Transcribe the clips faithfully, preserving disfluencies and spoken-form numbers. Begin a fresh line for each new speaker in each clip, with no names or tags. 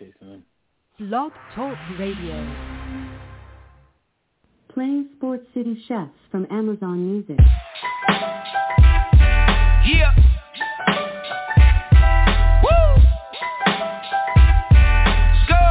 chasing them.
Blog Talk Radio.
Playing Sports City Chefs from Amazon Music.
Yeah. Woo. Let's go.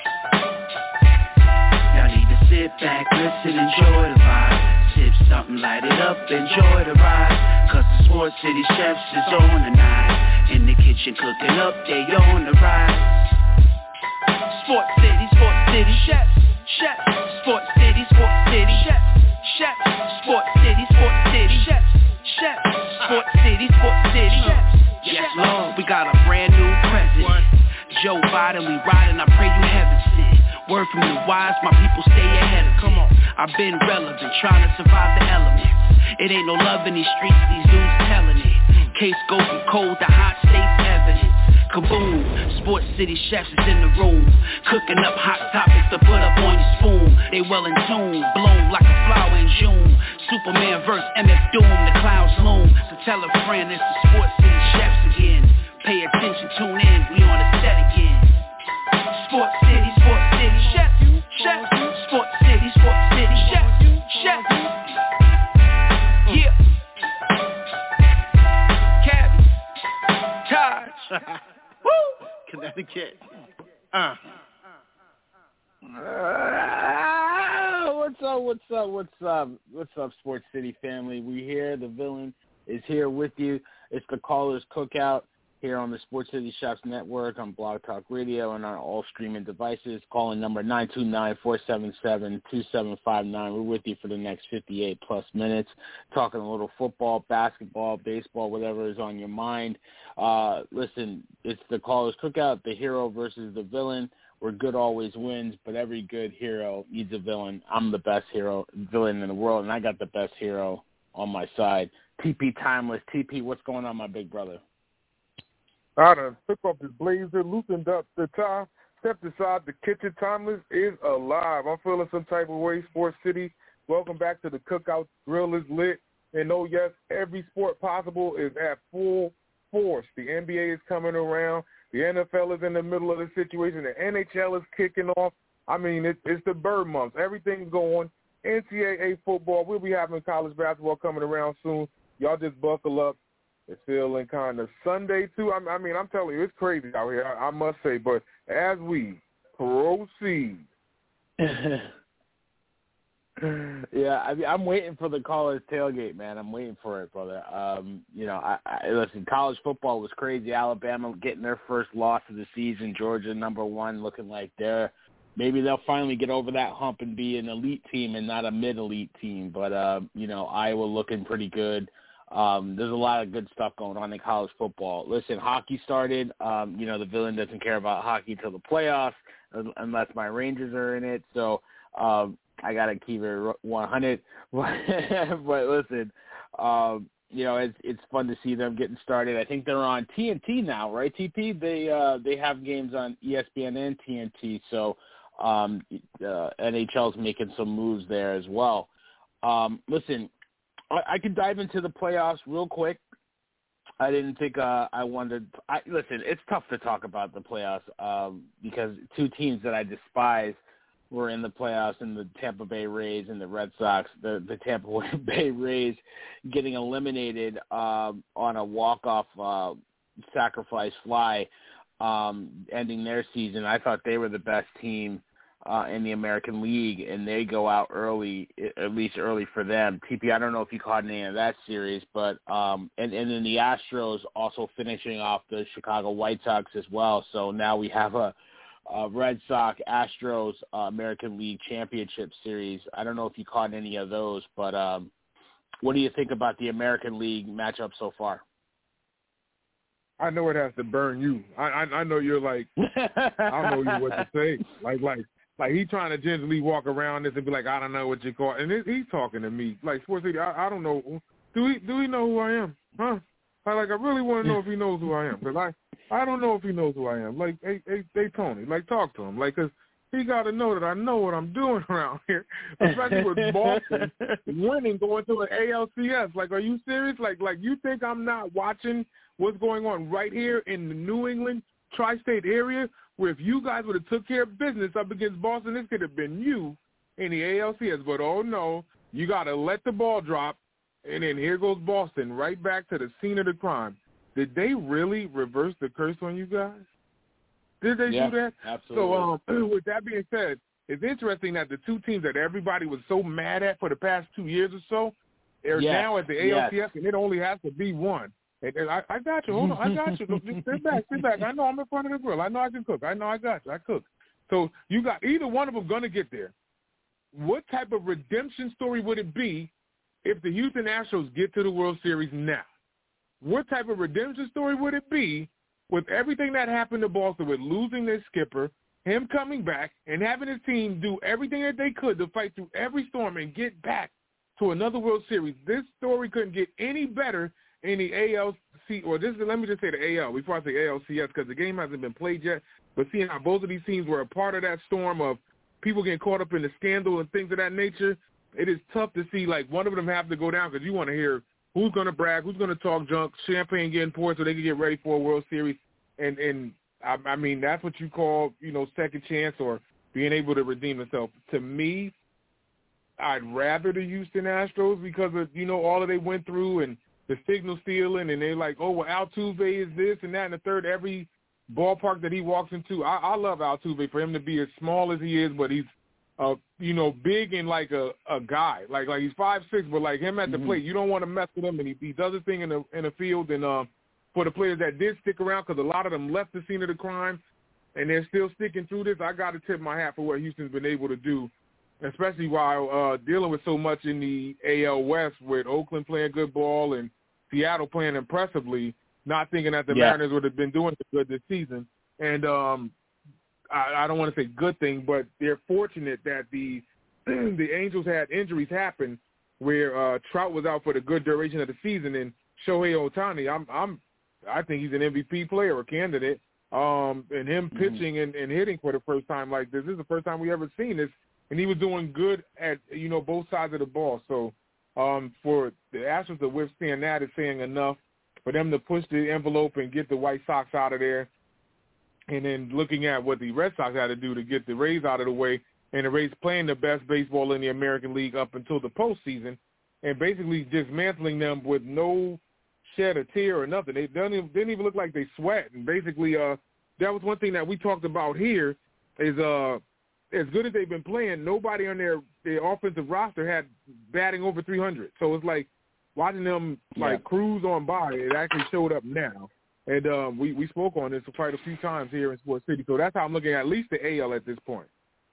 Y'all need to sit back, listen, enjoy the vibe. Sip something, light it up, enjoy the ride. Cause the Sports City Chefs is on tonight. In the kitchen cooking up, they on the rise. Sports City, Sports City Chefs, Chefs. Sports City, Sports City Chefs, Chefs. Sports City, Sports City Chefs, Chefs. Sports City, Sports City Chefs. Yes, Lord, we got a brand new president. Joe Biden, we riding, I pray you heaven sent. Word from the wise, my people stay ahead of Come on, I've been relevant, trying to survive the elements. It ain't no love in these streets, these dudes telling it. Case go from cold to hot, states evidence. Kaboom, Sports City Chefs is in the room. Cooking up hot topics to put up on your spoon. They well in tune, bloom like a flower in June. Superman versus M F Doom, the clouds loom. So tell a friend it's the Sports City Chefs again. Pay attention, tune in, we on the set again. Sports City, Sports City Chefs, Chefs. Sports City, Sports City Chefs, Chefs. Yeah. Cabby, Taj. Woo!
Connecticut.
Uh.
Uh, what's up, what's up, what's up, what's up, Sports City family? We here, the villain is here with you. It's the Callers Cookout here on the Sports City Chefs Network, on Blog Talk Radio, and on all streaming devices. Calling number nine two nine, four seven seven, two seven five nine. We're with you for the next fifty-eight plus minutes, talking a little football, basketball, baseball, whatever is on your mind. Uh, listen, it's the Callers Cookout, the hero versus the villain, where good always wins, but every good hero needs a villain. I'm the best hero, villain in the world, and I got the best hero on my side. T P Timeless. T P, what's going on, my big brother?
I done took off his blazer, loosened up the tie, stepped aside. The kitchen. Timeless is alive. I'm feeling some type of way. Sports City, welcome back to the Cookout. Grill is lit. And oh, yes, every sport possible is at full force. The N B A is coming around. The N F L is in the middle of the situation. The N H L is kicking off. I mean, it, it's the bird months. Everything's going. N C double A football. We'll be having college basketball coming around soon. Y'all just buckle up. It's feeling kind of Sunday, too. I, I mean, I'm telling you, it's crazy out here, I, I must say. But as we proceed.
Yeah, I mean, I'm waiting for the Callers tailgate, man. I'm waiting for it, brother. Um, you know, I, I listen, college football was crazy. Alabama getting their first loss of the season. Georgia, number one, looking like they're maybe they'll finally get over that hump and be an elite team and not a mid-elite team. But, uh, you know, Iowa looking pretty good. Um, there's a lot of good stuff going on in college football. Listen, hockey started. Um, you know, the villain doesn't care about hockey till the playoffs unless my Rangers are in it. So um, I got to keep it one hundred. But listen, um, you know, it's it's fun to see them getting started. I think they're on T N T now, right, T P? They uh, they have games on E S P N and T N T. So um, uh, N H L's making some moves there as well. Um, listen. I could dive into the playoffs real quick. I didn't think uh, I wanted – I, listen, it's tough to talk about the playoffs um, because two teams that I despise were in the playoffs, in the Tampa Bay Rays and the Red Sox. The, the Tampa Bay Rays getting eliminated um, on a walk-off uh, sacrifice fly, um, ending their season. I thought they were the best team Uh, in the American League, and they go out early, at least early for them. T P, I don't know if you caught any of that series, but um, and, and then the Astros also finishing off the Chicago White Sox as well. So now we have a, a Red Sox Astros uh, American League Championship Series. I don't know if you caught any of those, but um, what do you think about the American League matchup so far?
I know it has to burn you. I I, I know you're like, I don't know what to say. Like like. Like, he trying to gingerly walk around this and be like, I don't know what you call it. And it, he's talking to me. Like, Sports City, I, I don't know. Do he do he know who I am? Huh? I, like, I really want to know if he knows who I am. Because I, I don't know if he knows who I am. Like, hey, hey, hey, Tony, like, talk to him. Like, because he got to know that I know what I'm doing around here. Especially with Boston winning, going to an A L C S. Like, are you serious? Like, like you think I'm not watching what's going on right here in the New England tri-state area where if you guys would have took care of business up against Boston, this could have been you in the A L C S. But, oh, no, you got to let the ball drop, and then here goes Boston right back to the scene of the crime. Did they really reverse the curse on you guys? Did they
yeah,
do that?
Absolutely.
So um, with that being said, it's interesting that the two teams that everybody was so mad at for the past two years or so are
yes.
now at the A L C S,
yes.
and it only has to be one. And, and I, I got you. Hold on. I got you. Just sit back. Sit back. I know I'm in front of the grill. I know I can cook. I know I got you. I cook. So you got either one of them going to get there. What type of redemption story would it be if the Houston Astros get to the World Series now? What type of redemption story would it be with everything that happened to Boston, with losing their skipper, him coming back, and having his team do everything that they could to fight through every storm and get back to another World Series? This story couldn't get any better in the A L C, or this. Let me just say the A L before I say A L C S, because the game hasn't been played yet. But seeing how both of these teams were a part of that storm of people getting caught up in the scandal and things of that nature, it is tough to see like one of them have to go down, because you want to hear who's going to brag, who's going to talk junk, champagne getting poured so they can get ready for a World Series. And, and I, I mean, that's what you call, you know, second chance or being able to redeem yourself. To me, I'd rather the Houston Astros because of, you know, all that they went through and the signal stealing, and they're like, oh, well, Altuve is this and that and the third. Every ballpark that he walks into, I, I love Altuve for him to be as small as he is, but he's, uh, you know, big and like a, a guy. Like like he's five six, but like him at the mm-hmm. plate, you don't want to mess with him, and he, he does his thing in the in the field. And uh, for the players that did stick around, because a lot of them left the scene of the crime, and they're still sticking through this, I got to tip my hat for what Houston's been able to do, especially while uh, dealing with so much in the A L West with Oakland playing good ball and Seattle playing impressively, not thinking that the
yeah.
Mariners would have been doing good this season. And um, I, I don't want to say good thing, but they're fortunate that the the Angels had injuries happen where uh, Trout was out for the good duration of the season, and Shohei Ohtani, I'm, I'm, I think he's an M V P player or candidate. Um, and him mm-hmm. pitching and, and hitting for the first time like this, this is the first time we ever seen this, and he was doing good at, you know, both sides of the ball. So um, for the Astros to withstand that is saying enough. For them to push the envelope and get the White Sox out of there, and then looking at what the Red Sox had to do to get the Rays out of the way, and the Rays playing the best baseball in the American League up until the postseason, and basically dismantling them with no shed a tear or nothing. They didn't even, didn't even look like they sweat. And basically, uh, that was one thing that we talked about here is uh, as good as they've been playing, nobody on their, their offensive roster had batting over three hundred. So it's like watching them like yeah. cruise on by, it actually showed up now. And um, we, we spoke on this quite a few times here in Sports City. So that's how I'm looking at, at least the A L at this point.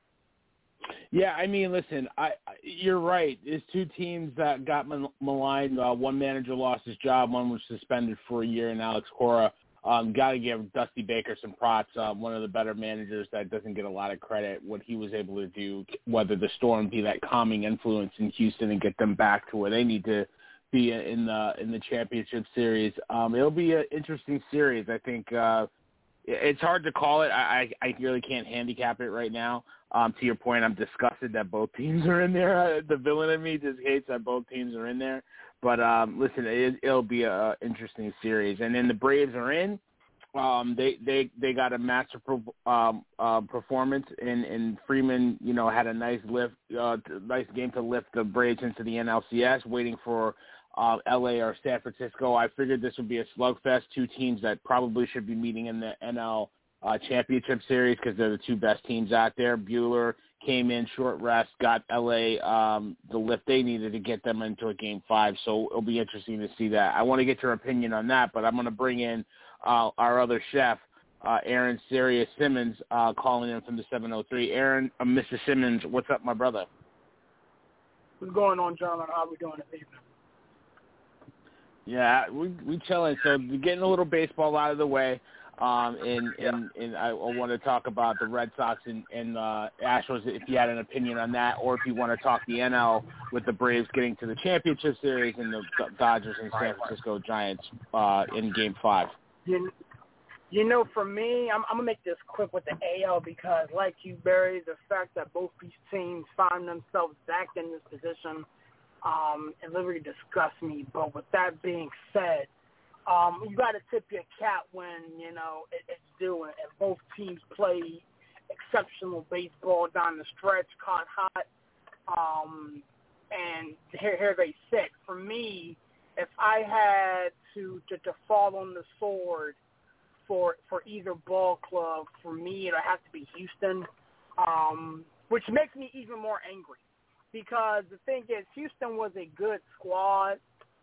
Yeah, I mean, listen, I, I you're right. There's two teams that got maligned. Uh, one manager lost his job. One was suspended for a year, and Alex Cora. Um, got to give Dusty Baker some props. Uh, one of the better managers that doesn't get a lot of credit. What he was able to do, weather the storm, be that calming influence in Houston, and get them back to where they need to be in the in the championship series. Um, it'll be an interesting series. I think uh, it's hard to call it. I, I really can't handicap it right now. Um, to your point, I'm disgusted that both teams are in there. The villain in me just hates that both teams are in there. But um, listen, it, it'll be an interesting series. And then the Braves are in. Um, they, they, they got a master pro, um, uh, performance, and, and Freeman, you know, had a nice lift, uh, nice game to lift the Braves into the N L C S, waiting for uh, L A or San Francisco. I figured this would be a slugfest, two teams that probably should be meeting in the N L uh, championship series because they're the two best teams out there. Buehler came in short rest, got L A um, the lift they needed to get them into a game five. So it'll be interesting to see that. I want to get your opinion on that, but I'm going to bring in uh, our other chef, uh, Aaron Sirius Simmons, uh, calling in from the seven oh three. Aaron, uh, Mister Simmons, what's up, my brother?
What's going on, John? How are we doing this evening?
Yeah, we we chilling. So getting a little baseball out of the way. Um, and, and, and I want to talk about the Red Sox and, and uh, Astros, if you had an opinion on that, or if you want to talk the N L with the Braves getting to the championship series and the Dodgers and San Francisco Giants uh, in Game Five.
You, you know, for me, I'm, I'm gonna make this quick with the A L because, like you, Barry, the fact that both these teams find themselves back in this position, um, it literally disgusts me. But with that being said, um, you got to tip your cap when, you know, it, it's due, and both teams played exceptional baseball down the stretch, caught hot, um, and here, here they sit. For me, if I had to, to, to fall on the sword for for either ball club, for me, it would have to be Houston, um, which makes me even more angry because the thing is, Houston was a good squad,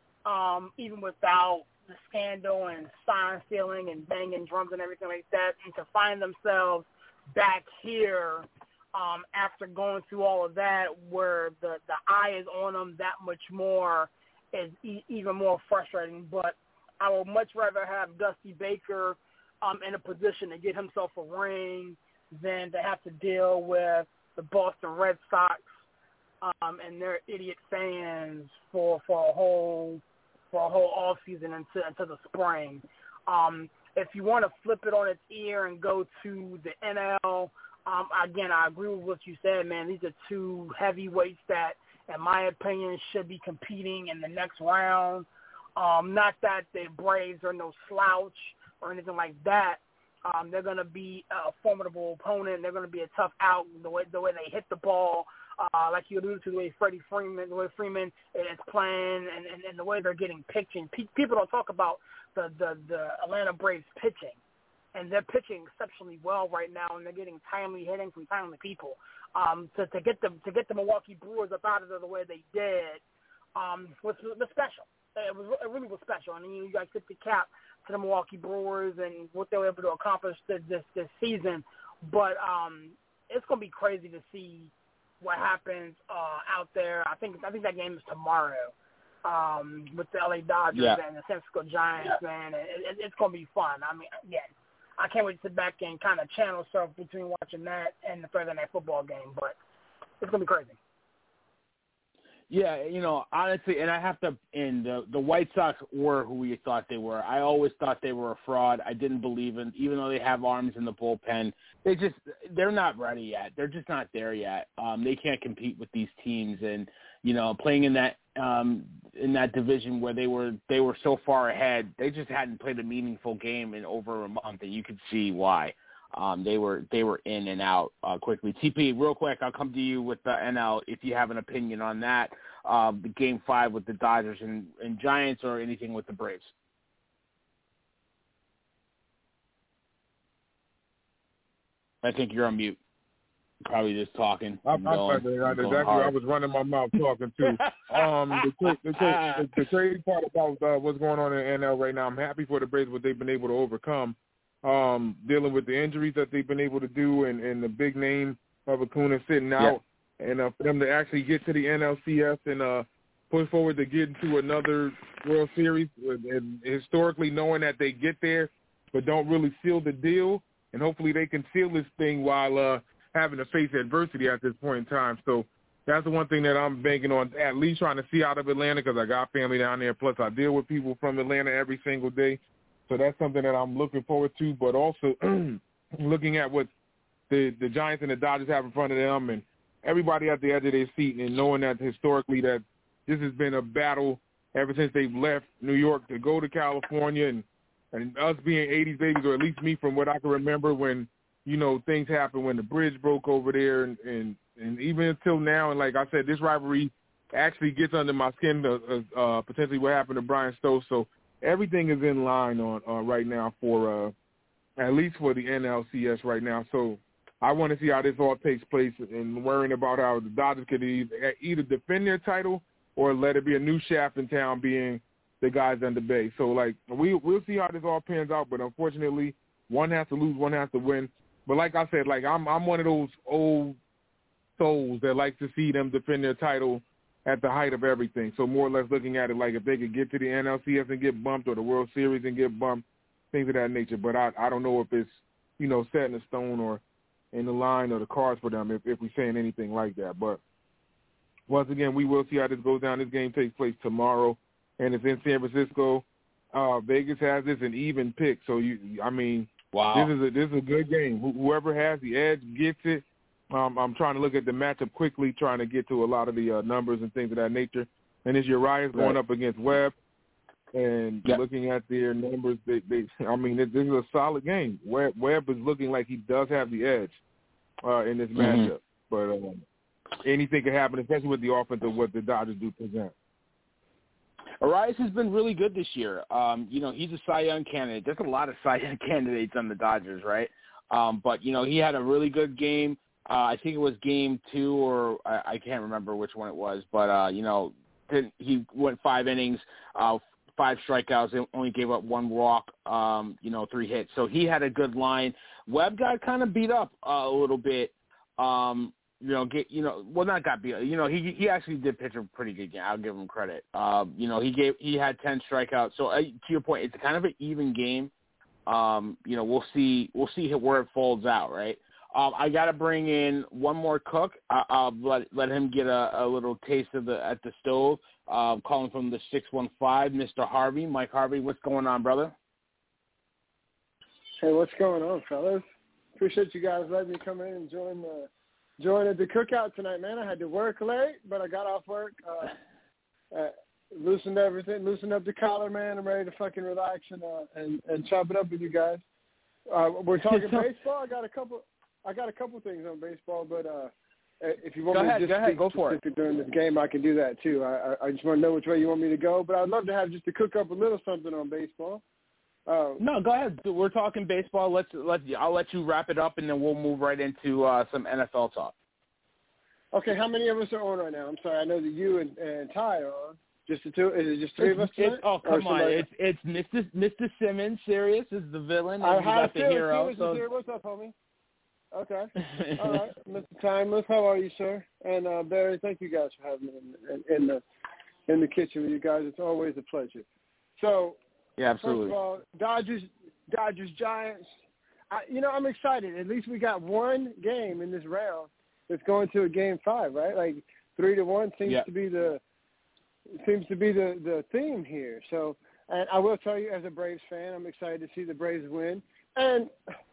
um, even without the scandal and sign stealing and banging drums and everything like that, and to find themselves back here um, after going through all of that where the, the eye is on them that much more is e- even more frustrating. But I would much rather have Dusty Baker um, in a position to get himself a ring than to have to deal with the Boston Red Sox um, and their idiot fans for, for a whole for a whole off season until, until the spring. Um, if you want to flip it on its ear and go to the N L, um, again, I agree with what you said, man. These are two heavyweights that, in my opinion, should be competing in the next round. Um, not that the Braves are no slouch or anything like that. Um, they're going to be a formidable opponent. They're going to be a tough out the way the way they hit the ball. Uh, like you alluded to, the way Freddie Freeman, the way Freeman is playing, and, and, and the way they're getting pitching. Pe- people don't talk about the, the, the Atlanta Braves pitching, and they're pitching exceptionally well right now, and they're getting timely hitting from timely people. Um, to, to get them to get the Milwaukee Brewers up out of there the way they did um, was, was special. It was it really was special. I mean, you guys tip the cap to the Milwaukee Brewers and what they were able to accomplish this this, this season. But um, it's going to be crazy to see what happens uh, out there. I think I think that game is tomorrow um, with the L A Dodgers
yeah.
and the San Francisco Giants, man. It, it, it's going to be fun. I mean, again, I can't wait to sit back and kind of channel surf between watching that and the Thursday night football game, but it's going to be crazy.
Yeah, you know, honestly, and I have to, and the, the White Sox were who we thought they were. I always thought they were a fraud. I didn't believe in, even though they have arms in the bullpen, they just, they're not ready yet. They're just not there yet. Um, they can't compete with these teams, and, you know, playing in that, um, in that division where they were, they were so far ahead, they just hadn't played a meaningful game in over a month, and you could see why. Um, they were they were in and out uh, quickly. T P, real quick, I'll come to you with the N L if you have an opinion on that. Um, the game five with the Dodgers and, and Giants, or anything with the Braves. I think you're on mute. Probably just talking.
I'm, I'm going, exactly. I'm exactly I was running my mouth talking too. um, the, the, the, the, the crazy part about uh, what's going on in the N L right now, I'm happy for the Braves what they've been able to overcome. Um, dealing with the injuries that they've been able to do, and, and the big name of Acuna sitting out, yeah. and uh, for them to actually get to the N L C S and uh, push forward to get into another World Series, and historically knowing that they get there but don't really seal the deal, and hopefully they can seal this thing while uh, having to face adversity at this point in time. So that's the one thing that I'm banking on, at least trying to see out of Atlanta, because I got family down there, plus I deal with people from Atlanta every single day. So that's something that I'm looking forward to, but also looking at what the, the Giants and the Dodgers have in front of them, and everybody at the edge of their seat, and knowing that historically that this has been a battle ever since they've left New York to go to California, and, and us being eighties babies, or at least me from what I can remember when, you know, things happened when the bridge broke over there, and, and, and even until now. And like I said, this rivalry actually gets under my skin, uh, uh, potentially what happened to Brian Stokes. So everything is in line on uh, right now for uh, at least for the N L C S right now. So I want to see how this all takes place, and worrying about how the Dodgers could either defend their title or let it be a new shaft in town, being the guys under Bay. So, like, we, we'll see how this all pans out, but unfortunately, one has to lose, one has to win. But like I said, like, I'm I'm one of those old souls that like to see them defend their title at the height of everything. So more or less looking at it like if they could get to the N L C S and get bumped, or the World Series and get bumped, things of that nature. But I, I don't know if it's, you know, set in stone or in the line or the cards for them if, if we're saying anything like that. But once again, we will see how this goes down. This game takes place tomorrow, and it's in San Francisco. Uh, Vegas has this an even pick. So, you, I mean, wow. this is a, this is a good game. Wh- whoever has the edge gets it. Um, I'm trying to look at the matchup quickly, trying to get to a lot of the uh, numbers and things of that nature. And it's Urias going right up against Webb. And
yep.
looking at their numbers, they, they I mean, this is a solid game. Webb, Webb is looking like he does have the edge uh, in this
mm-hmm.
matchup. But um, anything can happen, especially with the offense of what the Dodgers do present.
Arias has been really good this year. Um, you know, he's a Cy Young candidate. There's a lot of Cy Young candidates on the Dodgers, right? Um, but, you know, he had a really good game. Uh, I think it was game two or I, I can't remember which one it was. But, uh, you know, he went five innings, uh, five strikeouts, only gave up one walk, um, you know, three hits. So he had a good line. Webb got kind of beat up uh, a little bit. Um, you know, get you know, well, not got beat. You know, he he actually did pitch a pretty good game. I'll give him credit. Um, you know, he gave he had ten strikeouts. So uh, to your point, it's kind of an even game. Um, you know, we'll see we'll see where it folds out, right? Um, I got to bring in one more cook. I, I'll let let him get a, a little taste of the at the stove. Um, calling from the six one five, Mister Harvey, Mike Harvey. What's going on, brother?
Hey, what's going on, fellas? Appreciate you guys letting me come in and join the join at the cookout tonight, man. I had to work late, but I got off work, uh, uh, loosened everything, loosened up the collar, man. I'm ready to fucking relax and uh, and and chop it up with you guys. Uh, we're talking baseball. I got a couple. I got a couple things on baseball, but uh, if you want
go
me
ahead,
to just
go ahead,
speak
go for
it. during this game, I can do that too. I, I, I just want to know which way you want me to go, but I'd love to have just to cook up a little something on baseball. Uh,
no, go ahead. We're talking baseball. Let's let I'll let you wrap it up, and then we'll move right into uh, some N F L talk.
Okay, how many of us are on right now? I'm sorry, I know that you and, and Ty are on. Just the two? Is it just three
it's,
of us
it's,
tonight?
Oh, come on. It's it's Mister Mister Simmons, Sirius is the villain, and
I
you got the hero.
So. Here. What's up, homie? Okay. All right. Mister Timeless, how are you, sir? And uh, Barry, thank you guys for having me in, in, in the in the kitchen with you guys. It's always a pleasure. So,
yeah, absolutely.
First of all, Dodgers, Dodgers, Giants. I, you know, I'm excited. At least we got one game in this round that's going to a game five, right? Like three to one seems
yeah.
to be the seems to be the, the theme here. So, and I will tell you, as a Braves fan, I'm excited to see the Braves win. And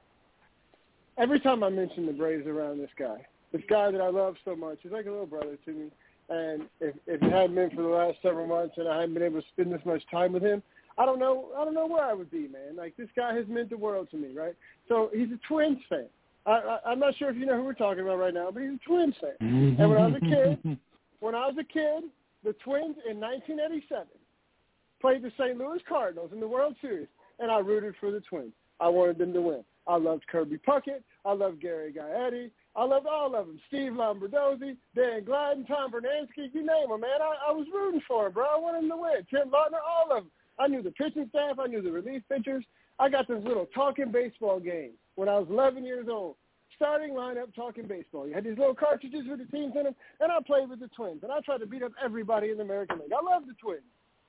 every time I mention the Braves around this guy, this guy that I love so much, he's like a little brother to me. And if, if it hadn't been for the last several months and I hadn't been able to spend this much time with him, I don't know. I don't know where I would be, man. Like, this guy has meant the world to me, right? So he's a Twins fan. I, I, I'm not sure if you know who we're talking about right now, but he's a Twins fan. And when I was a kid, when I was a kid, the Twins in nineteen eighty-seven played the Saint Louis Cardinals in the World Series, and I rooted for the Twins. I wanted them to win. I loved Kirby Puckett. I loved Gary Gaetti. I loved all of them. Steve Lombardozzi, Dan Gladden, Tom Bernansky, you name them, man. I, I was rooting for them, bro. I wanted them to win. Tim Lautner, all of them. I knew the pitching staff. I knew the relief pitchers. I got this little talking baseball game when I was eleven years old. Starting lineup talking baseball. You had these little cartridges with the teams in them, and I played with the Twins. And I tried to beat up everybody in the American League. I love the Twins.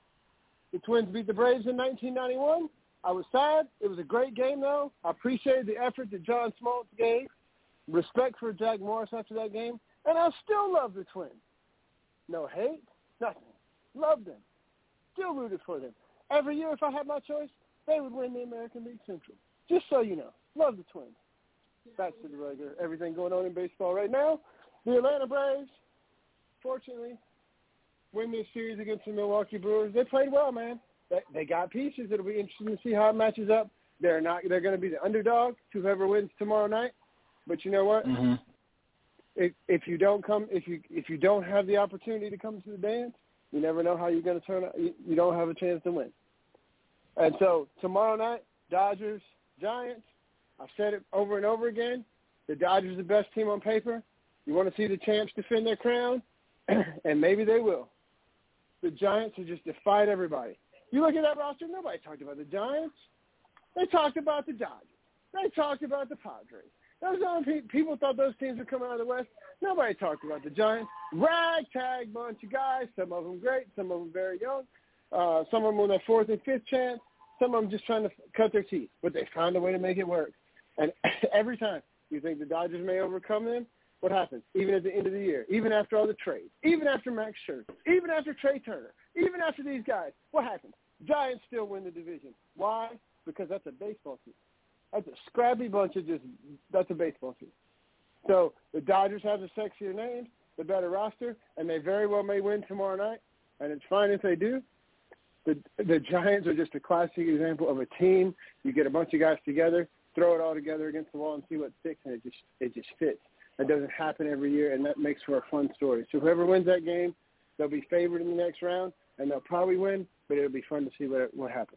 The Twins beat the Braves in nineteen ninety-one. I was sad. It was a great game, though. I appreciated the effort that John Smoltz gave. Respect for Jack Morris after that game. And I still love the Twins. No hate, nothing. Loved them. Still rooted for them. Every year, if I had my choice, they would win the American League Central. Just so you know. Love the Twins. Back to the regular. Everything going on in baseball right now. The Atlanta Braves, fortunately, win this series against the Milwaukee Brewers. They played well, man. They, they got pieces. It'll be interesting to see how it matches up. They're not. They're going to be the underdog to whoever wins tomorrow night. But you know what?
Mm-hmm.
If, if you don't come, if you if you don't have the opportunity to come to the dance, you never know how you're going to turn out. You, you don't have a chance to win. And so tomorrow night, Dodgers, Giants. I've said it over and over again. The Dodgers are the best team on paper. You want to see the champs defend their crown, and maybe they will. The Giants have just defied everybody. You look at that roster, nobody talked about the Giants. They talked about the Dodgers. They talked about the Padres. Those other people thought those teams were coming out of the West. Nobody talked about the Giants. Ragtag bunch of guys, some of them great, some of them very young, uh, some of them on their fourth and fifth chance, some of them just trying to cut their teeth. But they found a way to make it work. And every time you think the Dodgers may overcome them, what happens? Even at the end of the year, even after all the trades, even after Max Scherzer, even after Trey Turner, even after these guys, what happens? Giants still win the division. Why? Because that's a baseball team. That's a scrappy bunch of just – that's a baseball team. So the Dodgers have the sexier names, the better roster, and they very well may win tomorrow night, and it's fine if they do. the the Giants are just a classic example of a team. You get a bunch of guys together, throw it all together against the wall and see what sticks, and it just it just fits. That doesn't happen every year, and that makes for a fun story. So whoever wins that game, they'll be favored in the next round, and they'll probably win, but it'll be fun to see what what happens.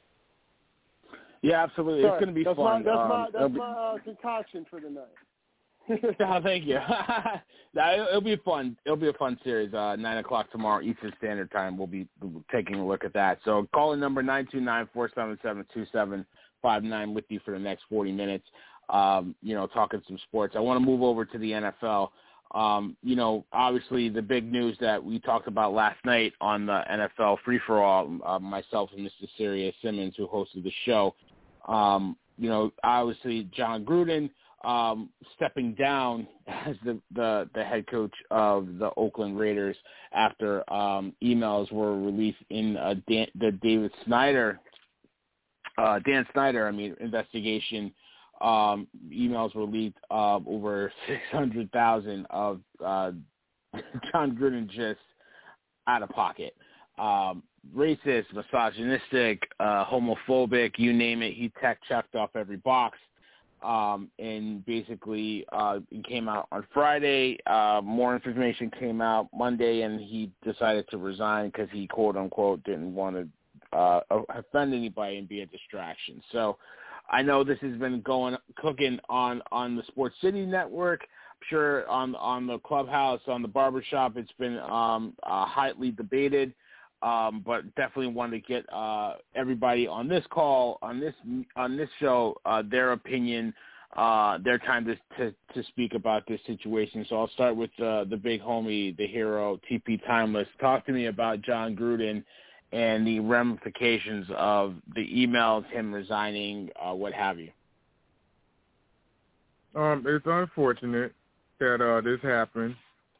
Yeah, absolutely.
Sorry,
It's going to be
that's
fun.
My, that's
um,
my, that's
be...
my uh, concoction for the night.
oh, thank you. no, it'll be fun. It'll be a fun series. Uh, nine o'clock tomorrow Eastern Standard Time. We'll be taking a look at that. So call in number nine two nine, four seven seven, two seven five nine with you for the next forty minutes. Um, you know, talking some sports. I want to move over to the N F L. Um, you know, obviously the big news that we talked about last night on the N F L Free for All, uh, myself and Mister Sirius Simmons, who hosted the show. Um, you know, obviously John Gruden um, stepping down as the, the, the head coach of the Oakland Raiders after um, emails were released in uh, Dan, the David Snyder, uh, Dan Snyder, I mean, investigation. Um, emails were leaked uh, over six hundred thousand of uh, John Gruden just out of pocket. Um, racist, misogynistic, uh, homophobic, you name it. He tech checked off every box. Um, and basically uh, it came out on Friday. Uh, more information came out Monday, and he decided to resign because he, quote unquote, didn't want to uh, offend anybody and be a distraction. So I know this has been going cooking on, on the Sports City Network. I'm sure on on the Clubhouse, on the Barbershop, it's been um, uh, highly debated. Um, but definitely wanted to get uh, everybody on this call, on this on this show, uh, their opinion, uh, their time to, to to speak about this situation. So I'll start with uh, the big homie, the hero, T P Timeless. Talk to me about John Gruden and the ramifications of the emails, him resigning, uh, what have you.
Um, it's unfortunate that uh, this happened,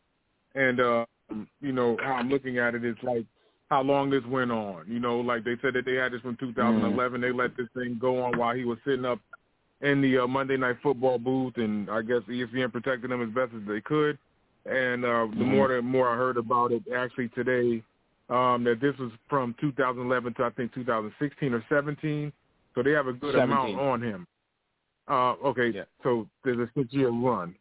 and uh, you know how I'm looking at it is like how long this went on. You know, like they said that they had this from two thousand eleven. Mm. They let this thing go on while he was sitting up in the uh, Monday Night Football booth, and I guess E S P N protected him as best as they could. And uh, the mm. more the more I heard about it actually today, um, that this was from two thousand eleven to I think two thousand sixteen or seventeen. So they have a good seventeen. Amount on him. Uh, okay, yeah. So there's a six-year run.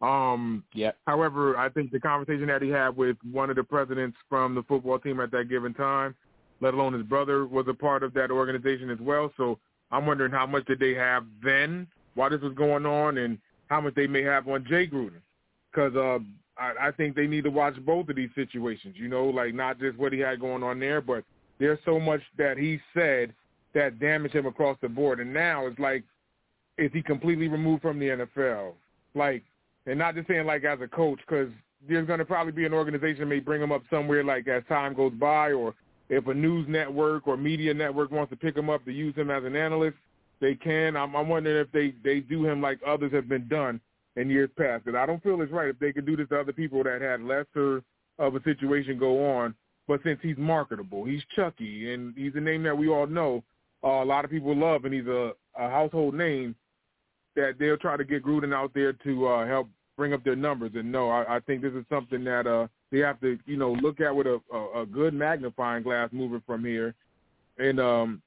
Um,
yeah.
However, I think the conversation that he had with one of the presidents from the football team at that given time, let alone his brother, was a part of that organization as well. So I'm wondering how much did they have then while this was going on, and how much they may have on Jay Gruden. Because uh, I, I think they need to watch both of these situations, you know, like not just what he had going on there, but there's so much that he said that damaged him across the board. And now it's like, is he completely removed from the N F L? Like, and not just saying like as a coach, because there's going to probably be an organization that may bring him up somewhere like as time goes by, or if a news network or media network wants to pick him up to use him as an analyst, they can. I'm, I'm wondering if they, they do him like others have been done in years past. And I don't feel it's right if they could do this to other people that had lesser of a situation go on. But since he's marketable, he's Chucky, and he's a name that we all know, uh, a lot of people love, and he's a, a household name, that they'll try to get Gruden out there to uh, help bring up their numbers. And no, I, I think this is something that uh, they have to, you know, look at with a, a, a good magnifying glass moving from here. And um,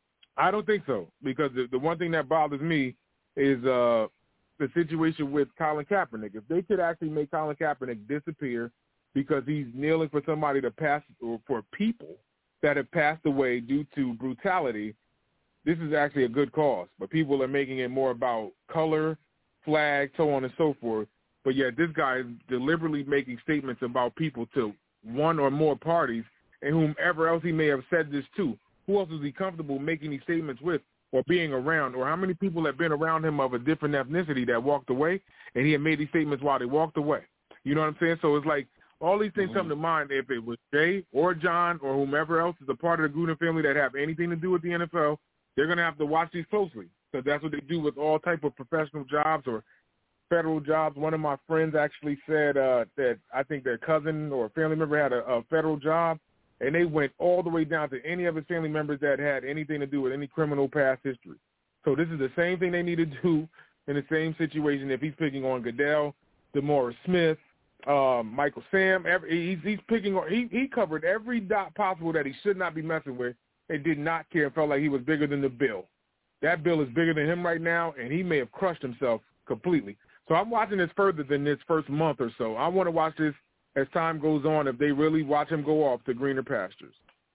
I don't think so, because the, the one thing that bothers me is uh, the situation with Colin Kaepernick. If they could actually make Colin Kaepernick disappear because he's kneeling for somebody to pass, or for people that have passed away due to brutality, this is actually a good cause, but people are making it more about color, flag, so on and so forth. But yet this guy is deliberately making statements about people to one or more parties, and whomever else he may have said this to. Who else is he comfortable making these statements with or being around? Or how many people have been around him of a different ethnicity that walked away, and he had made these statements while they walked away? You know what I'm saying? So it's like all these things mm-hmm. come to mind. If it was Jay or John or whomever else is a part of the Gruden family that have anything to do with the N F L, they're going to have to watch these closely, because that's what they do with all type of professional jobs or federal jobs. One of my friends actually said uh, that I think their cousin or family member had a, a federal job, and they went all the way down to any of his family members that had anything to do with any criminal past history. So this is the same thing they need to do in the same situation if he's picking on Goodell, DeMaurice Smith, um, Michael Sam. Every, he's, he's picking on. He he covered every dot possible that he should not be messing with, and did not care. Felt like he was bigger than the bill. That bill is bigger than him right now, and he may have crushed himself completely. So I'm watching this further than this first month or so. I want to watch this as time goes on, if they really watch him go off to greener pastures.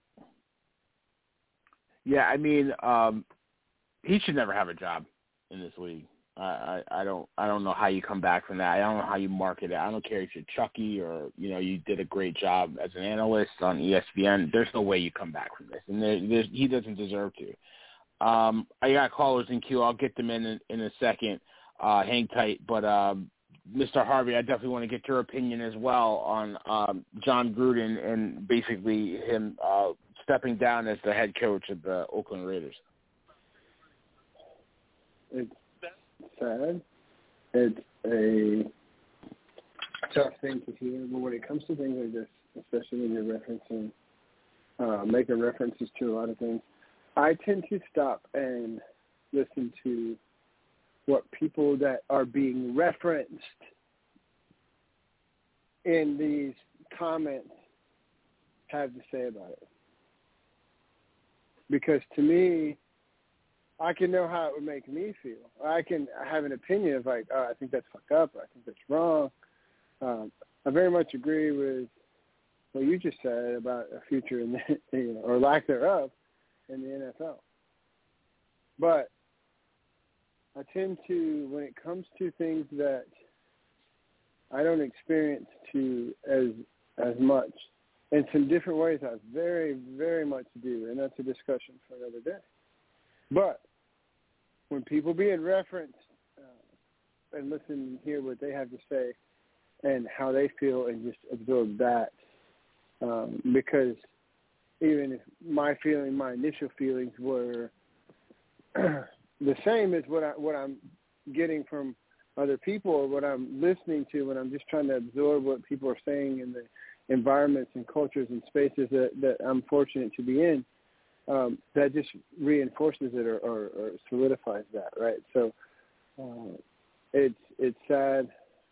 Yeah, I mean, um, he should never have a job in this league. I, I, I don't I don't know how you come back from that. I don't know how you market it. I don't care if you're Chucky or, you know, you did a great job as an analyst on E S P N. There's no way you come back from this, and there, there's, he doesn't deserve to. Um, I got callers in queue. I'll get them in in, in a second. Uh, hang tight. But, um, Mister Harvey, I definitely want to get your opinion as well on um, John Gruden and basically him uh, stepping down as the head coach of the Oakland Raiders.
It's sad. It's a tough thing to hear, but when it comes to things like this, especially when you're referencing, uh, making references to a lot of things, I tend to stop and listen to what people that are being referenced in these comments have to say about it. Because to me, I can know how it would make me feel. I can have an opinion of like, oh, I think that's fucked up, or I think that's wrong. Um, I very much agree with what you just said about a future in the, you know, or lack thereof in the N F L. But I tend to, when it comes to things that I don't experience to as as much, in some different ways I very, very much do, and that's a discussion for another day. But when people being referenced uh, and listen and hear what they have to say and how they feel and just absorb that, um, because even if my feeling, my initial feelings were the same as what I what I'm getting from other people or what I'm listening to when I'm just trying to absorb what people are saying in the environments and cultures and spaces that, that I'm fortunate to be in, um, that just reinforces it or, or, or solidifies that, right? So uh, it's it's sad.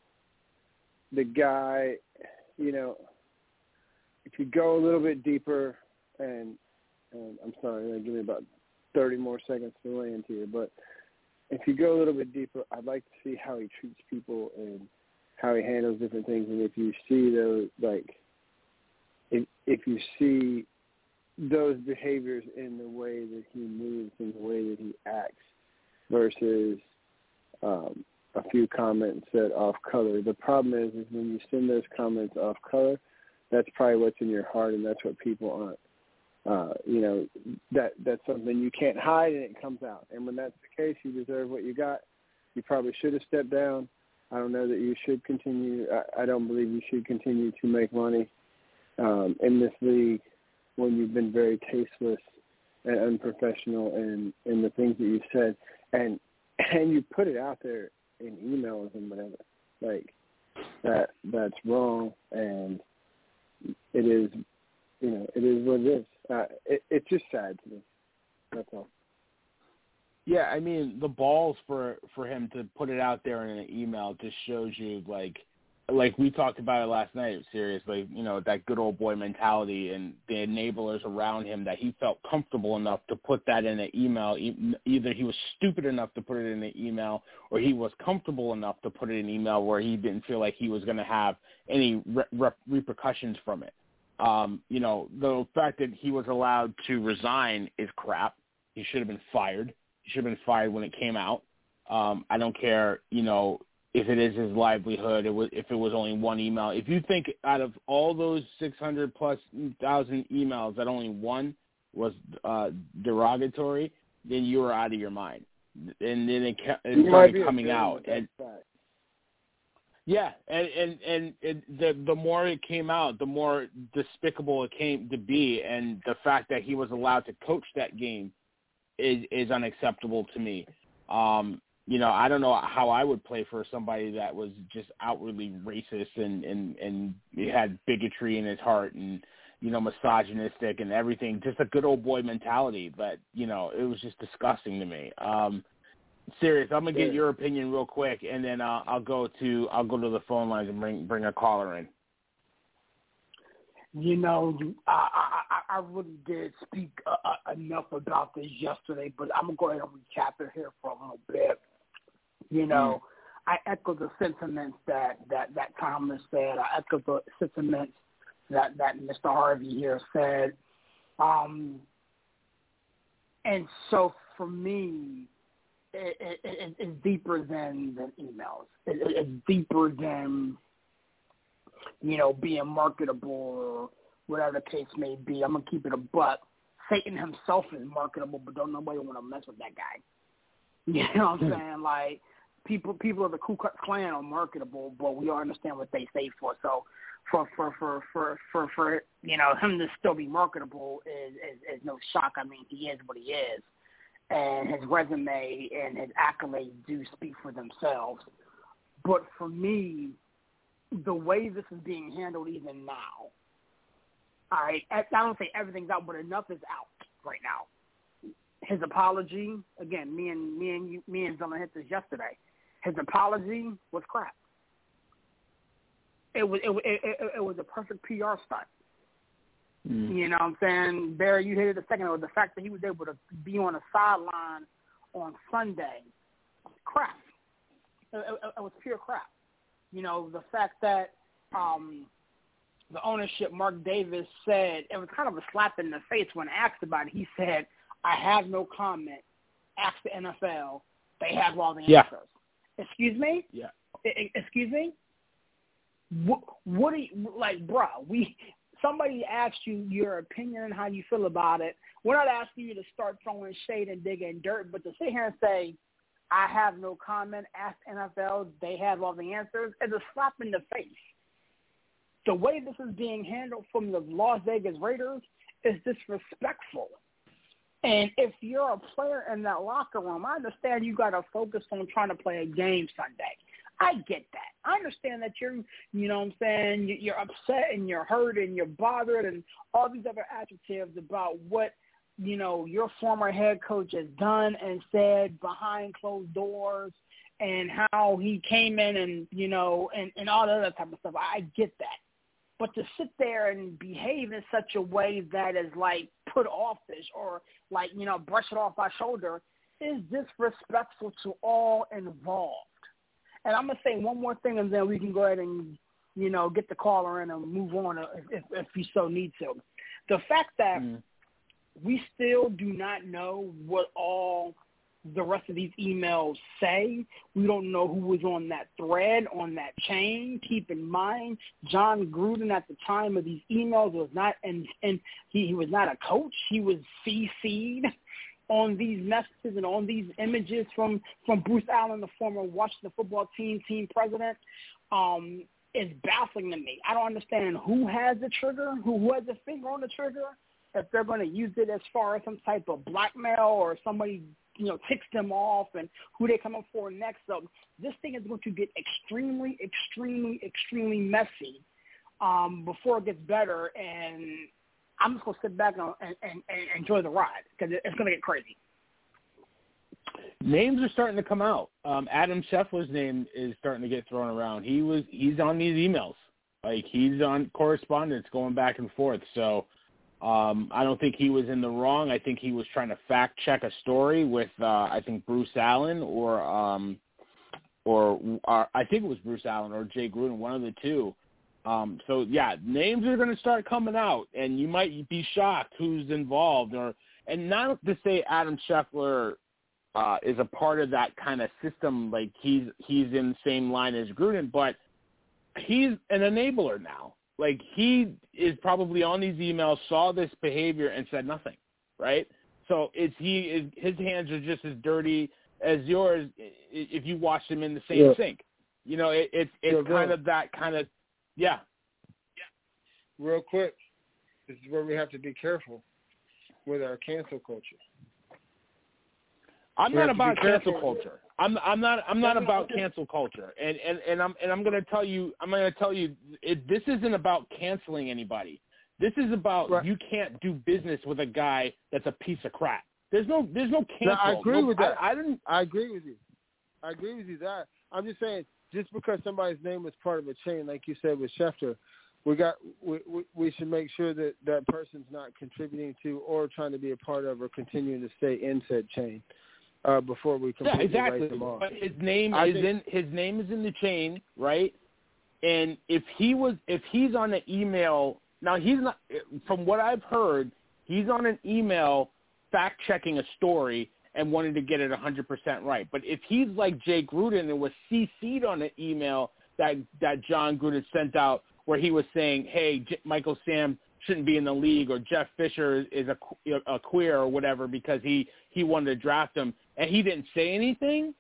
The guy, you know, if you go a little bit deeper, and, and I'm sorry, give me about thirty more seconds to land here, but if you go a little bit deeper, I'd like to see how he treats people and how he handles different things. And if you see those, like, if if you see those behaviors in the way that he moves, in the way that he acts, versus um, a few comments that off color. The problem is, is when you send those comments off color, that's probably what's in your heart, and that's what people aren't. Uh, you know, that that's something you can't hide, and it comes out. And when that's the case, you deserve what you got. You probably should have stepped down. I don't know that you should continue. I, I don't believe you should continue to make money um, in this league when you've been very tasteless and unprofessional in, in the things that you've said. And and you put it out there in emails and whatever. Like, that that's wrong, and it is, you know, it is what it is. Uh, it, it's just sad to me. That's all.
Yeah, I mean, the balls for, for him to put it out there in an email just shows you, like, like we talked about it last night, seriously, you know, that good old boy mentality and the enablers around him, that he felt comfortable enough to put that in an email. Either he was stupid enough to put it in an email, or he was comfortable enough to put it in an email where he didn't feel like he was going to have any re- re- repercussions from it. Um, you know, the fact that he was allowed to resign is crap. He should have been fired. He should have been fired when it came out. Um, I don't care, you know, if it is his livelihood, it was, if it was only one email. If you think out of all those six hundred plus thousand emails that only one was uh, derogatory, then you were out of your mind. And then it, it started coming out. And, yeah, and and and it, the the more it came out, the more despicable it came to be, and the fact that he was allowed to coach that game is is unacceptable to me. Um, you know, I don't know how I would play for somebody that was just outwardly racist and and and he had bigotry in his heart and, you know, misogynistic and everything. Just a good old boy mentality, but, you know, it was just disgusting to me. Um, Serious. I'm gonna get
Yeah.
your opinion real quick, and then uh, I'll go to I'll go to the phone lines and bring bring a caller in.
You know, I, I, I really did speak uh, uh, enough about this yesterday, but I'm going to go ahead and recap it here for a little bit. You know, mm. I echo the sentiments that, that, that Thomas said. I echo the sentiments that, that Mister Harvey here said. Um, and so for me, it, it, it, it's deeper than, than emails. It, it, it's deeper than... you know, being marketable or whatever the case may be. I'm going to keep it a buck. Satan himself is marketable, but don't nobody want to mess with that guy. You know what I'm saying? Like, people people of the Ku Klux Klan are marketable, but we all understand what they say for. So for, for, for, for, for, for you know, him to still be marketable is, is, is no shock. I mean, he is what he is. And his resume and his accolades do speak for themselves. But for me, the way this is being handled even now, all right, I don't say everything's out, but enough is out right now. His apology, again, me and me and you, me and Zilla hit this yesterday. His apology was crap. It was it, it, it, it was a perfect P R stunt. Mm. You know what I'm saying? Barry, you hit it a second ago. The fact that he was able to be on the sideline on Sunday, crap. It, it, it was pure crap. You know, the fact that um, the ownership, Mark Davis, said, it was kind of a slap in the face when asked about it. He said, I have no comment. Ask the N F L. They have all the answers.
Yeah.
Excuse me?
Yeah.
I, excuse me? What, what do you, like, bro, we, somebody asked you your opinion and how you feel about it. We're not asking you to start throwing shade and digging dirt, but to sit here and say, I have no comment, ask N F L, they have all the answers, is a slap in the face. The way this is being handled from the Las Vegas Raiders is disrespectful. And if you're a player in that locker room, I understand you got to focus on trying to play a game Sunday. I get that. I understand that you're, you know what I'm saying, you're upset and you're hurt and you're bothered and all these other adjectives about what, you know, your former head coach has done and said behind closed doors and how he came in and, you know, and, and all that other type of stuff. I get that. But to sit there and behave in such a way that is like put offish or like, you know, brush it off our shoulder is disrespectful to all involved. And I'm going to say one more thing and then we can go ahead and, you know, get the caller in and move on if, if, if we so need to. The fact that mm. we still do not know what all the rest of these emails say. We don't know who was on that thread, on that chain. Keep in mind, John Gruden at the time of these emails was not, and, and he, he was not a coach. He was C C'd on these messages and on these images from, from Bruce Allen, the former Washington football team, team president. Um, is baffling to me. I don't understand who has the trigger, who, who has the finger on the trigger, if they're going to use it as far as some type of blackmail or somebody, you know, ticks them off and who they're coming for next. So this thing is going to get extremely, extremely, extremely messy um, before it gets better. And I'm just going to sit back and, and, and, and enjoy the ride because it's going to get crazy.
Names are starting to come out. Um, Adam Scheffler's name is starting to get thrown around. He was he's on these emails. Like, he's on correspondence going back and forth. So um, I don't think he was in the wrong. I think he was trying to fact check a story with uh, I think Bruce Allen or um, or, or I think it was Bruce Allen or Jay Gruden, one of the two. Um, so yeah, names are going to start coming out, and you might be shocked who's involved. Or and not to say Adam Scheffler uh, is a part of that kind of system, like he's he's in the same line as Gruden, but he's an enabler now. Like, he is probably on these emails, saw this behavior, and said nothing, right? So it's he is, his hands are just as dirty as yours if you watched him in the same yeah. sink. You know, it, it's it's yeah, kind of that kind of yeah.
Yeah. Real quick, this is where we have to be careful with our cancel culture.
I'm we not about cancel culture. I'm I'm not I'm not about cancel culture, and and and I'm and I'm going to tell you I'm going to tell you it, this isn't about canceling anybody. This is about right. You can't do business with a guy that's a piece of crap. There's no there's no cancel.
No, I agree
no,
with that.
I, I didn't.
I agree with you. I agree with you that. I'm just saying, just because somebody's name is part of a chain, like you said with Schefter, we got we, we, we should make sure that that person's not contributing to or trying to be a part of or continuing to stay in said chain uh, before we completely
yeah, exactly.
write them off.
But his name
I
is
think,
in his name is in the chain, right? And if he was if he's on an email now, he's not. From what I've heard, he's on an email fact checking a story and wanted to get it one hundred percent right. But if he's like Jay Gruden and was C C'd on an email that that John Gruden sent out where he was saying, hey, J- Michael Sam shouldn't be in the league, or Jeff Fisher is a, a queer or whatever because he, he wanted to draft him, and he didn't say anything,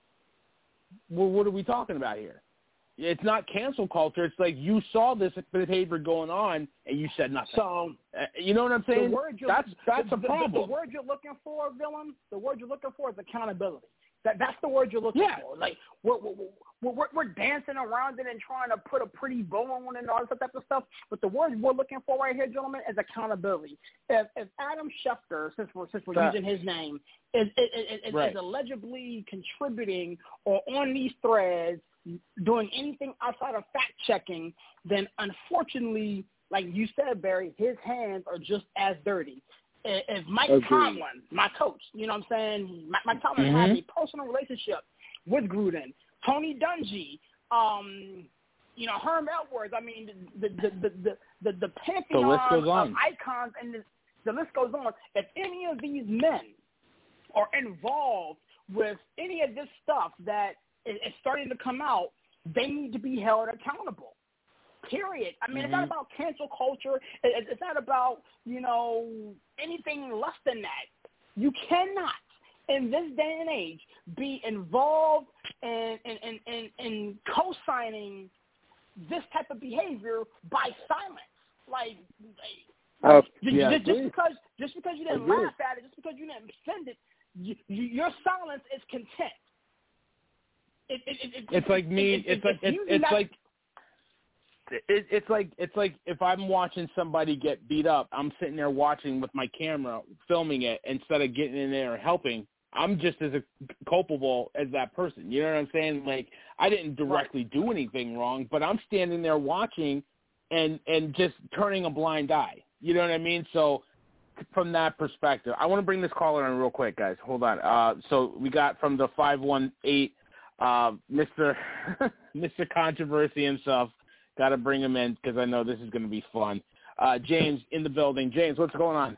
well, what are we talking about here? It's not cancel culture. It's like you saw this behavior going on and you said nothing.
So,
uh, you know what I'm saying?
The word
that's that's
the,
a problem.
The, the, the word you're looking for, villain, the word you're looking for is accountability. That That's the word you're looking
yeah.
for. Like, we're, we're, we're, we're dancing around it and trying to put a pretty bow on it and all this type of stuff. But the word we're looking for right here, gentlemen, is accountability. If, if Adam Schefter, since we're, since we're using his name, is, is, is,
right.
is allegedly contributing or on these threads, doing anything outside of fact-checking, then unfortunately, like you said, Barry, his hands are just as dirty. If Mike
Agreed.
Tomlin, my coach, you know what I'm saying, Mike, Mike Tomlin
mm-hmm.
has a personal relationship with Gruden, Tony Dungy, um, you know, Herm Edwards, I mean, the the the the, the, the pantheon
the list goes on.
of icons, and the, the list goes on. If any of these men are involved with any of this stuff that is starting to come out, they need to be held accountable. Period. I mean,
mm-hmm.
it's not about cancel culture. It's not about, you know, anything less than that. You cannot, in this day and age, be involved in, in, in, in, in co-signing this type of behavior by silence. Like,
uh,
just,
yeah,
just, just because just because you didn't
Agreed.
laugh at it, just because you didn't send it, you, you, your silence is content. It, it, it, it,
it's like me.
it, it,
it's like it's, it's
that,
like it, it's like it's like if I'm watching somebody get beat up, I'm sitting there watching with my camera, filming it instead of getting in there and helping. I'm just as a, culpable as that person. You know what I'm saying? Like I didn't directly do anything wrong, but I'm standing there watching and and just turning a blind eye. You know what I mean? So from that perspective, I want to bring this caller in real quick, guys. Hold on. Uh, so we got from the five one eight. Uh, Mister Mister Controversy himself. Got to bring him in because I know this is going to be fun. Uh, James in the building. James, what's going on?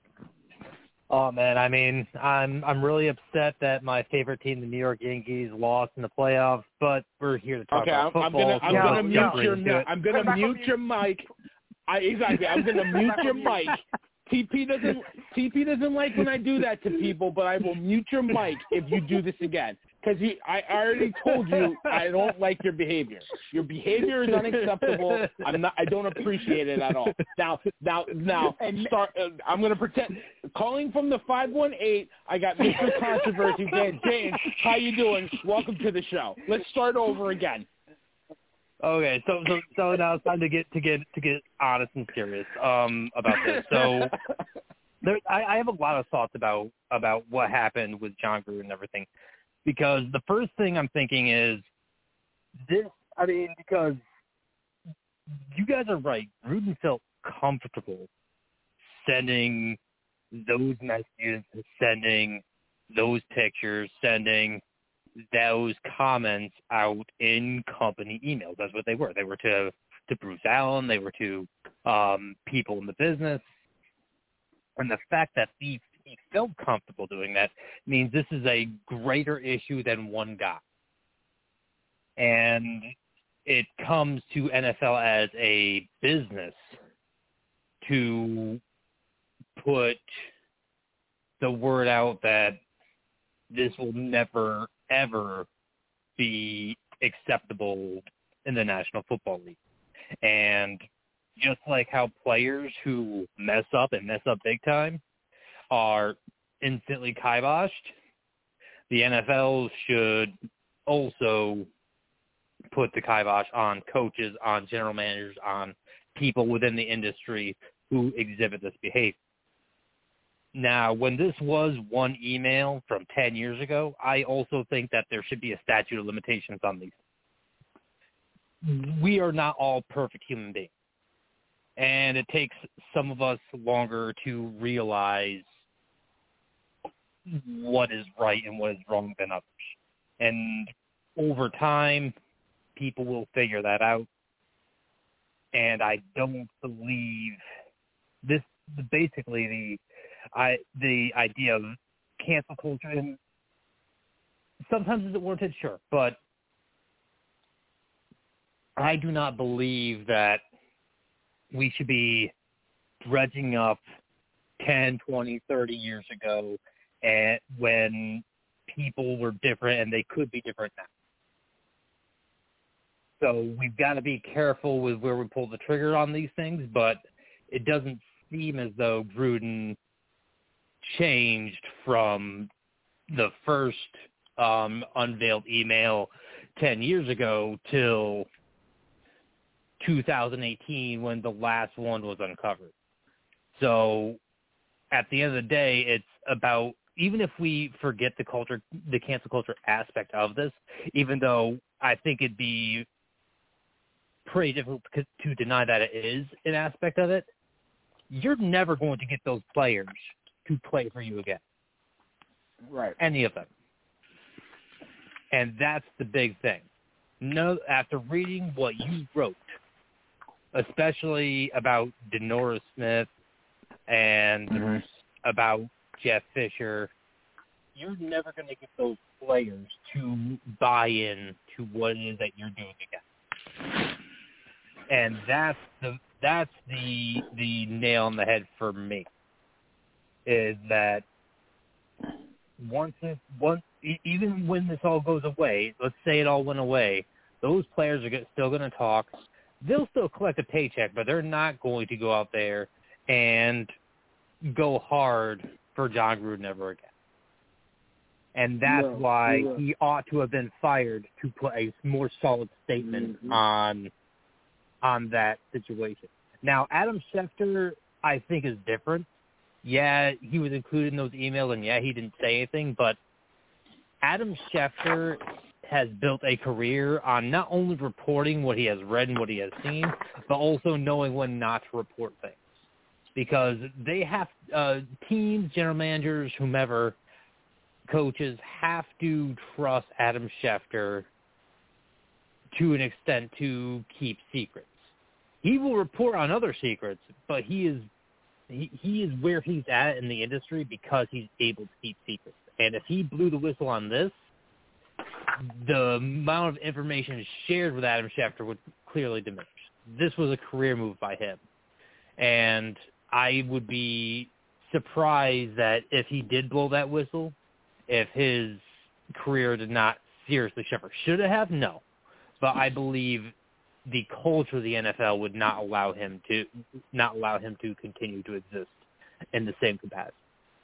Oh man, I mean, I'm I'm really upset that my favorite team, the New York Yankees, lost in the playoffs. But we're here to talk
okay,
about
I'm,
football.
I'm gonna I'm
so
gonna mute
let's
your
get into it.
I'm gonna mute your mic. I exactly. I'm gonna mute your mic. T P doesn't T P doesn't like when I do that to people, but I will mute your mic if you do this again. Because I already told you I don't like your behavior. Your behavior is unacceptable. I'm not. I don't appreciate it at all. Now, now, now, start. Uh, I'm going to pretend. Calling from the five one eight. I got Mister Controversy. James, James, how you doing? Welcome to the show. Let's start over again.
Okay, so so so now it's time to get to get to get honest and serious um, about this. So there, I, I have a lot of thoughts about about what happened with John Gruden and everything. Because the first thing I'm thinking is this, I mean, because you guys are right. Gruden felt comfortable sending those messages, sending those pictures, sending those comments out in company emails. That's what they were. They were to, to Bruce Allen. They were to um, people in the business. And the fact that he he felt comfortable doing that means this is a greater issue than one guy. And it comes to N F L as a business to put the word out that this will never, ever be acceptable in the National Football League. And just like how players who mess up and mess up big time are instantly kiboshed, the N F L should also put the kibosh on coaches, on general managers, on people within the industry who exhibit this behavior. Now, when this was one email from ten years ago, I also think that there should be a statute of limitations on these. We are not all perfect human beings. And it takes some of us longer to realize what is right and what is wrong than others. And over time, people will figure that out. And I don't believe this, basically the I the idea of cancel culture, and sometimes is it warranted? Sure. But I do not believe that we should be dredging up ten, twenty, thirty years ago and when people were different and they could be different now. So we've got to be careful with where we pull the trigger on these things, but it doesn't seem as though Gruden changed from the first um, unveiled email ten years ago till two thousand eighteen when the last one was uncovered. So at the end of the day, it's about, even if we forget the culture, the cancel culture aspect of this, even though I think it'd be pretty difficult to deny that it is an aspect of it, you're never going to get those players to play for you again.
Right.
Any of them. And that's the big thing. No, after reading what you wrote, especially about Denora Smith and mm-hmm. about Jeff Fisher, you're never going to get those players to buy in to what it is that you're doing again. And that's the that's the the nail on the head for me. Is that once it once even when this all goes away, let's say it all went away, those players are still going to talk. They'll still collect a paycheck, but they're not going to go out there and go hard for John Gruden ever again. And that's no, why no. he ought to have been fired, to put a more solid statement mm-hmm. on on that situation. Now, Adam Schefter, I think, is different. Yeah, he was included in those emails, and yeah, he didn't say anything, but Adam Schefter has built a career on not only reporting what he has read and what he has seen, but also knowing when not to report things. Because they have, uh, teams, general managers, whomever, coaches have to trust Adam Schefter to an extent to keep secrets. He will report on other secrets, but he is he, he is where he's at in the industry because he's able to keep secrets. And if he blew the whistle on this, the amount of information shared with Adam Schefter would clearly diminish. This was a career move by him. And I would be surprised that if he did blow that whistle, if his career did not seriously suffer. Should it have? No. But I believe the culture of the N F L would not allow him to not allow him to continue to exist in the same capacity.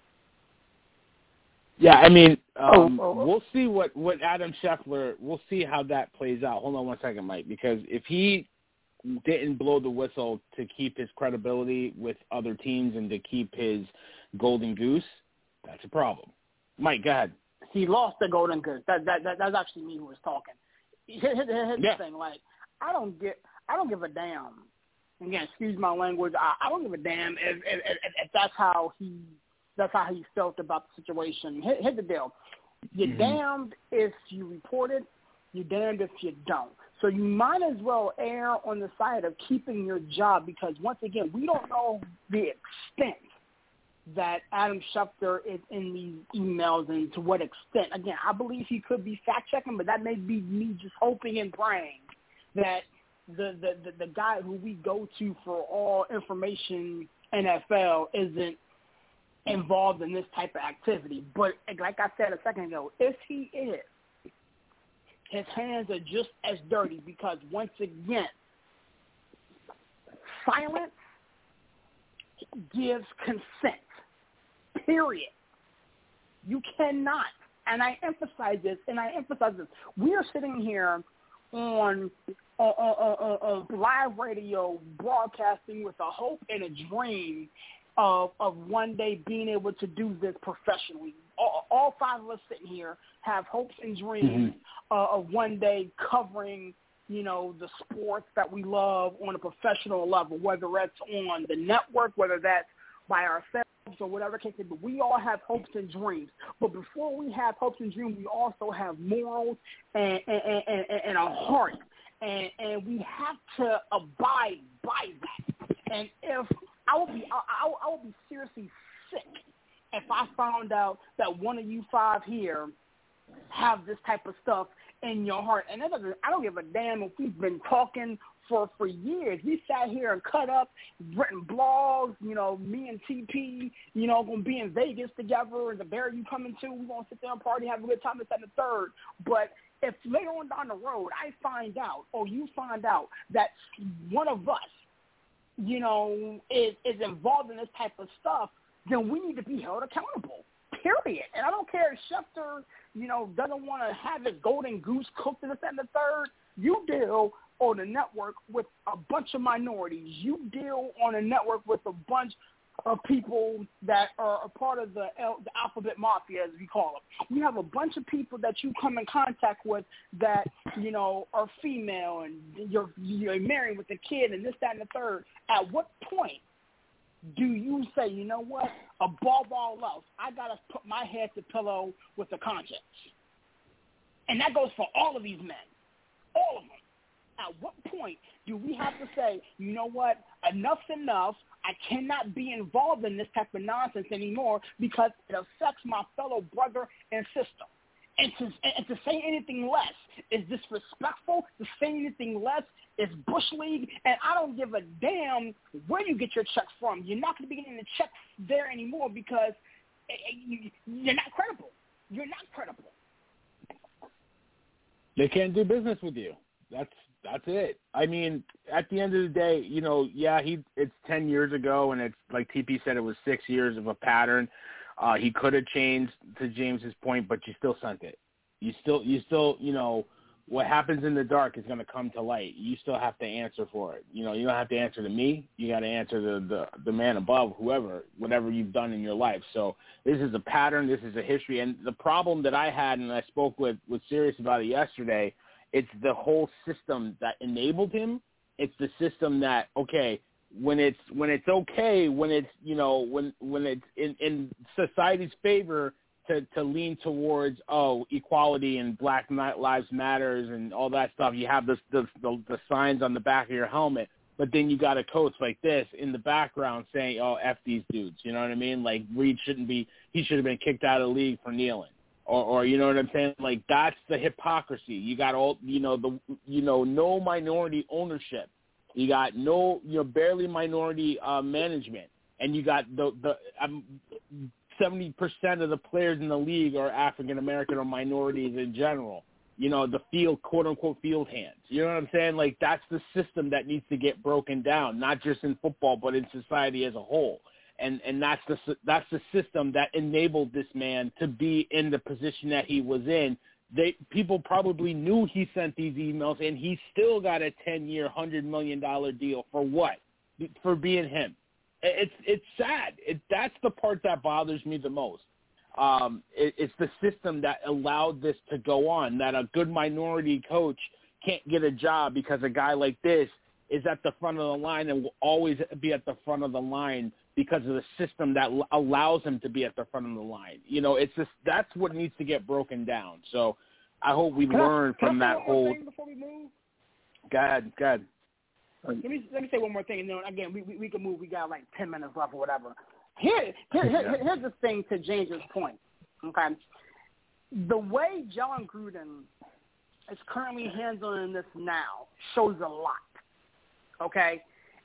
Yeah, I mean, um, oh, oh, oh. we'll see what, what Adam Schefter, we'll see how that plays out. Hold on one second, Mike, because if he didn't blow the whistle to keep his credibility with other teams and to keep his golden goose, that's a problem. Mike, go ahead.
He lost the golden goose. That that, that that's actually me who was talking. Here's, here's
yeah.
the thing, like, I don't get, I don't give a damn. Again, excuse my language. I, I don't give a damn if, if, if, if that's how he, that's how he felt about the situation. Hit, hit the deal. You're mm-hmm. damned if you report it. You're damned if you don't. So you might as well err on the side of keeping your job because, once again, we don't know the extent that Adam Schefter is in these emails and to what extent. Again, I believe he could be fact-checking, but that may be me just hoping and praying that the, the, the, the guy who we go to for all information N F L isn't involved in this type of activity. But like I said a second ago, if he is, his hands are just as dirty because, once again, silence gives consent, period. You cannot, and I emphasize this, and I emphasize this, we are sitting here on a, a, a, a live radio broadcasting with a hope and a dream of of one day being able to do this professionally. All, all five of us sitting here have hopes and dreams mm-hmm. uh, of one day covering, you know, the sports that we love on a professional level, whether that's on the network, whether that's by ourselves or whatever case. But we all have hopes and dreams. But before we have hopes and dreams, we also have morals and and, and, and a heart. And, and we have to abide by that. And if I would be, I, I would be seriously sick if I found out that one of you five here have this type of stuff in your heart. And it doesn't, I don't give a damn if we've been talking for for years. We sat here and cut up, written blogs. You know, me and T P, you know, gonna be in Vegas together, and the Bear you coming to, we gonna sit there and party, have a good time. It's at the third, but if later on down the road I find out, or you find out, that one of us, you know, is, is involved in this type of stuff, then we need to be held accountable, period. And I don't care if Schefter, you know, doesn't want to have his golden goose cooked in the second and the third. You deal on the network with a bunch of minorities. You deal on a network with a bunch of people that are a part of the, L, the alphabet mafia, as we call them. We have a bunch of people that you come in contact with that, you know, are female, and you're, you're married with a kid and this, that, and the third. At what point do you say, you know what, above all else, I got to put my head to pillow with a conscience? And that goes for all of these men, all of them. At what point do we have to say, you know what, enough's enough, I cannot be involved in this type of nonsense anymore because it affects my fellow brother and sister. And to, and to say anything less is disrespectful. To say anything less is Bush League. And I don't give a damn where you get your checks from. You're not going to be getting the checks there anymore because you're not credible. You're not credible.
They can't do business with you. That's That's it. I mean, at the end of the day, you know, yeah, he it's ten years ago, and it's like T P said, it was six years of a pattern. Uh, he could have changed, to James's point, but you still sent it. You still, you still, you know, what happens in the dark is going to come to light. You still have to answer for it. You know, you don't have to answer to me. You got to answer the, the the man above, whoever, whatever you've done in your life. So this is a pattern. This is a history. And the problem that I had, and I spoke with with Sirius about it yesterday, it's the whole system that enabled him. It's the system that, okay, when it's when it's okay, when it's, you know, when when it's in, in society's favor to, to lean towards, oh, equality and Black Lives Matters and all that stuff. You have this, the, the the signs on the back of your helmet, but then you got a coach like this in the background saying, oh, F these dudes. You know what I mean? Like, Reed shouldn't be, he should have been kicked out of the league for kneeling. Or, or, you know what I'm saying? Like, that's the hypocrisy. You got all, you know, the, you know, no minority ownership. You got no, you know, barely minority uh, management. And you got the, the um, seventy percent of the players in the league are African-American or minorities in general. You know, the field, quote-unquote, field hands. You know what I'm saying? Like, that's the system that needs to get broken down, not just in football, but in society as a whole. And and that's the that's the system that enabled this man to be in the position that he was in. They people probably knew he sent these emails, and he still got a ten-year, one hundred million dollars deal for what? For being him. It's it's sad. It, that's the part that bothers me the most. Um, it, it's the system that allowed this to go on, that a good minority coach can't get a job because a guy like this is at the front of the line and will always be at the front of the line because of the system that l- allows him to be at the front of the line. You know, it's just, that's what needs to get broken down. So I hope we
can
learn
I,
from that whole.
Before we move?
Go ahead, go ahead.
Let me let me say one more thing, and then again we we, we can move. We got like ten minutes left or whatever. Here, here, here here's the thing to James's point. Okay, the way John Gruden is currently handling this now shows a lot. Okay.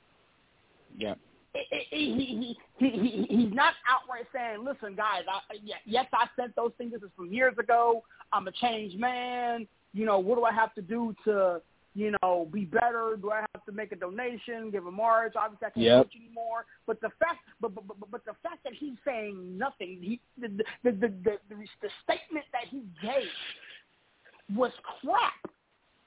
Yeah.
He, he, he, he, he's not outright saying, listen, guys, I, yes, I sent those things. This is from years ago. I'm a changed man. You know, what do I have to do to, you know, be better? Do I have to make a donation, give a march? Obviously, I can't
yep.
coach anymore. But the fact, but, but, but, but the fact that he's saying nothing, he, the, the, the, the, the, the statement that he gave was crap.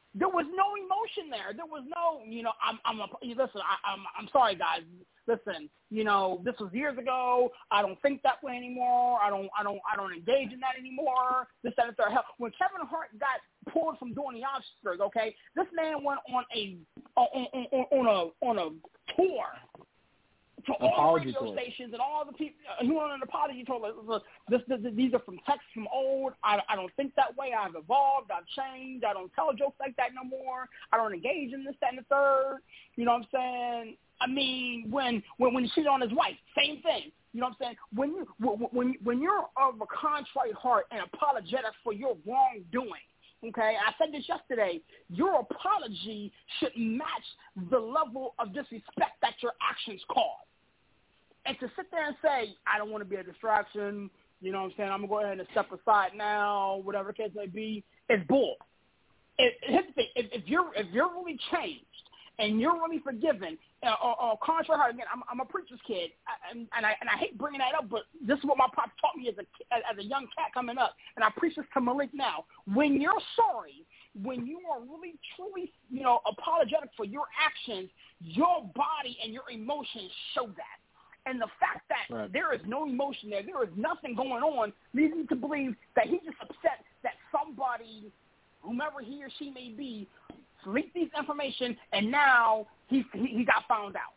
There was no emotion there. There was no, you know, I'm, I'm a, listen, I, I'm, I'm sorry, guys. Listen, you know, this was years ago. I don't think that way anymore. I don't, I don't, I don't engage in that anymore. This, that, and third. Hell, when Kevin Hart got pulled from doing the Oscars, okay, this man went on a, on, on, on a, on a tour to all the radio stations and all the people. Uh, he went on an apology tour. Like, this, this, this, these are from texts from old. I, I don't think that way. I've evolved. I've changed. I don't tell jokes like that no more. I don't engage in this, that, and the third. You know what I'm saying? I mean, when when when he cheated on his wife, same thing. You know what I'm saying? When you when when you're of a contrite heart and apologetic for your wrongdoing. Okay, I said this yesterday. Your apology should match the level of disrespect that your actions cause. And to sit there and say, I don't want to be a distraction, you know what I'm saying, I'm going to go ahead and step aside now, whatever the case may be, it's bull. It, here's the thing. If, if, you're, if you're really changed and you're really forgiven, uh, or, or contrary, again, I'm, I'm a preacher's kid, and, and, I, and I hate bringing that up, but this is what my pop taught me as a, as a young cat coming up, and I preach this to Malik now. When you're sorry, when you are really, truly, you know, apologetic for your actions, your body and your emotions show that. And the fact that right. there is no emotion there, there is nothing going on, leads me to believe that he's just upset that somebody, whomever he or she may be, leaked this information, and now he he, he got found out.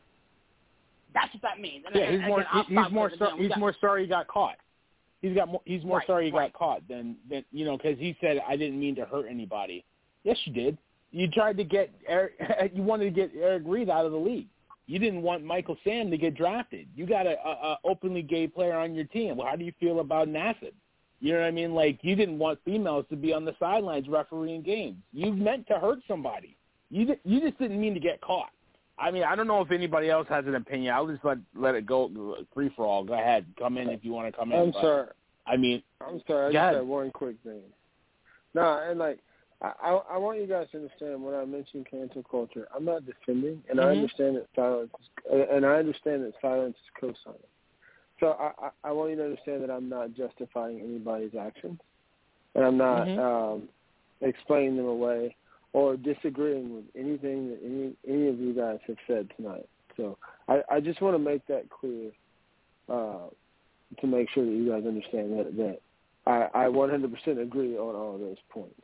That's what that means. And,
yeah,
and,
he's more
again,
he's more so, he's got, more sorry he got caught. He's got more, he's more
right,
sorry he
right.
got caught than than you know because he said I didn't mean to hurt anybody. Yes, you did. You tried to get Eric, you wanted to get Eric Reid out of the league. You didn't want Michael Sam to get drafted. You got a, a, a openly gay player on your team. Well, how do you feel about Nassib? You know what I mean? Like, you didn't want females to be on the sidelines refereeing games. You meant to hurt somebody. You di- you just didn't mean to get caught. I mean, I don't know if anybody else has an opinion. I'll just let let it go free for all. Go ahead, come in if you want to come in.
I'm
but,
sorry.
I mean,
I'm sorry. I just
ahead.
had one quick thing. No, and like. I, I want you guys to understand when I mention cancel culture, I'm not defending, and mm-hmm. I understand that silence, is, and I understand that silence is co-signing. So I, I, I want you to understand that I'm not justifying anybody's actions, and I'm not mm-hmm. um, explaining them away or disagreeing with anything that any any of you guys have said tonight. So I, I just want to make that clear uh, to make sure that you guys understand that that I, I one hundred percent agree on all of those points.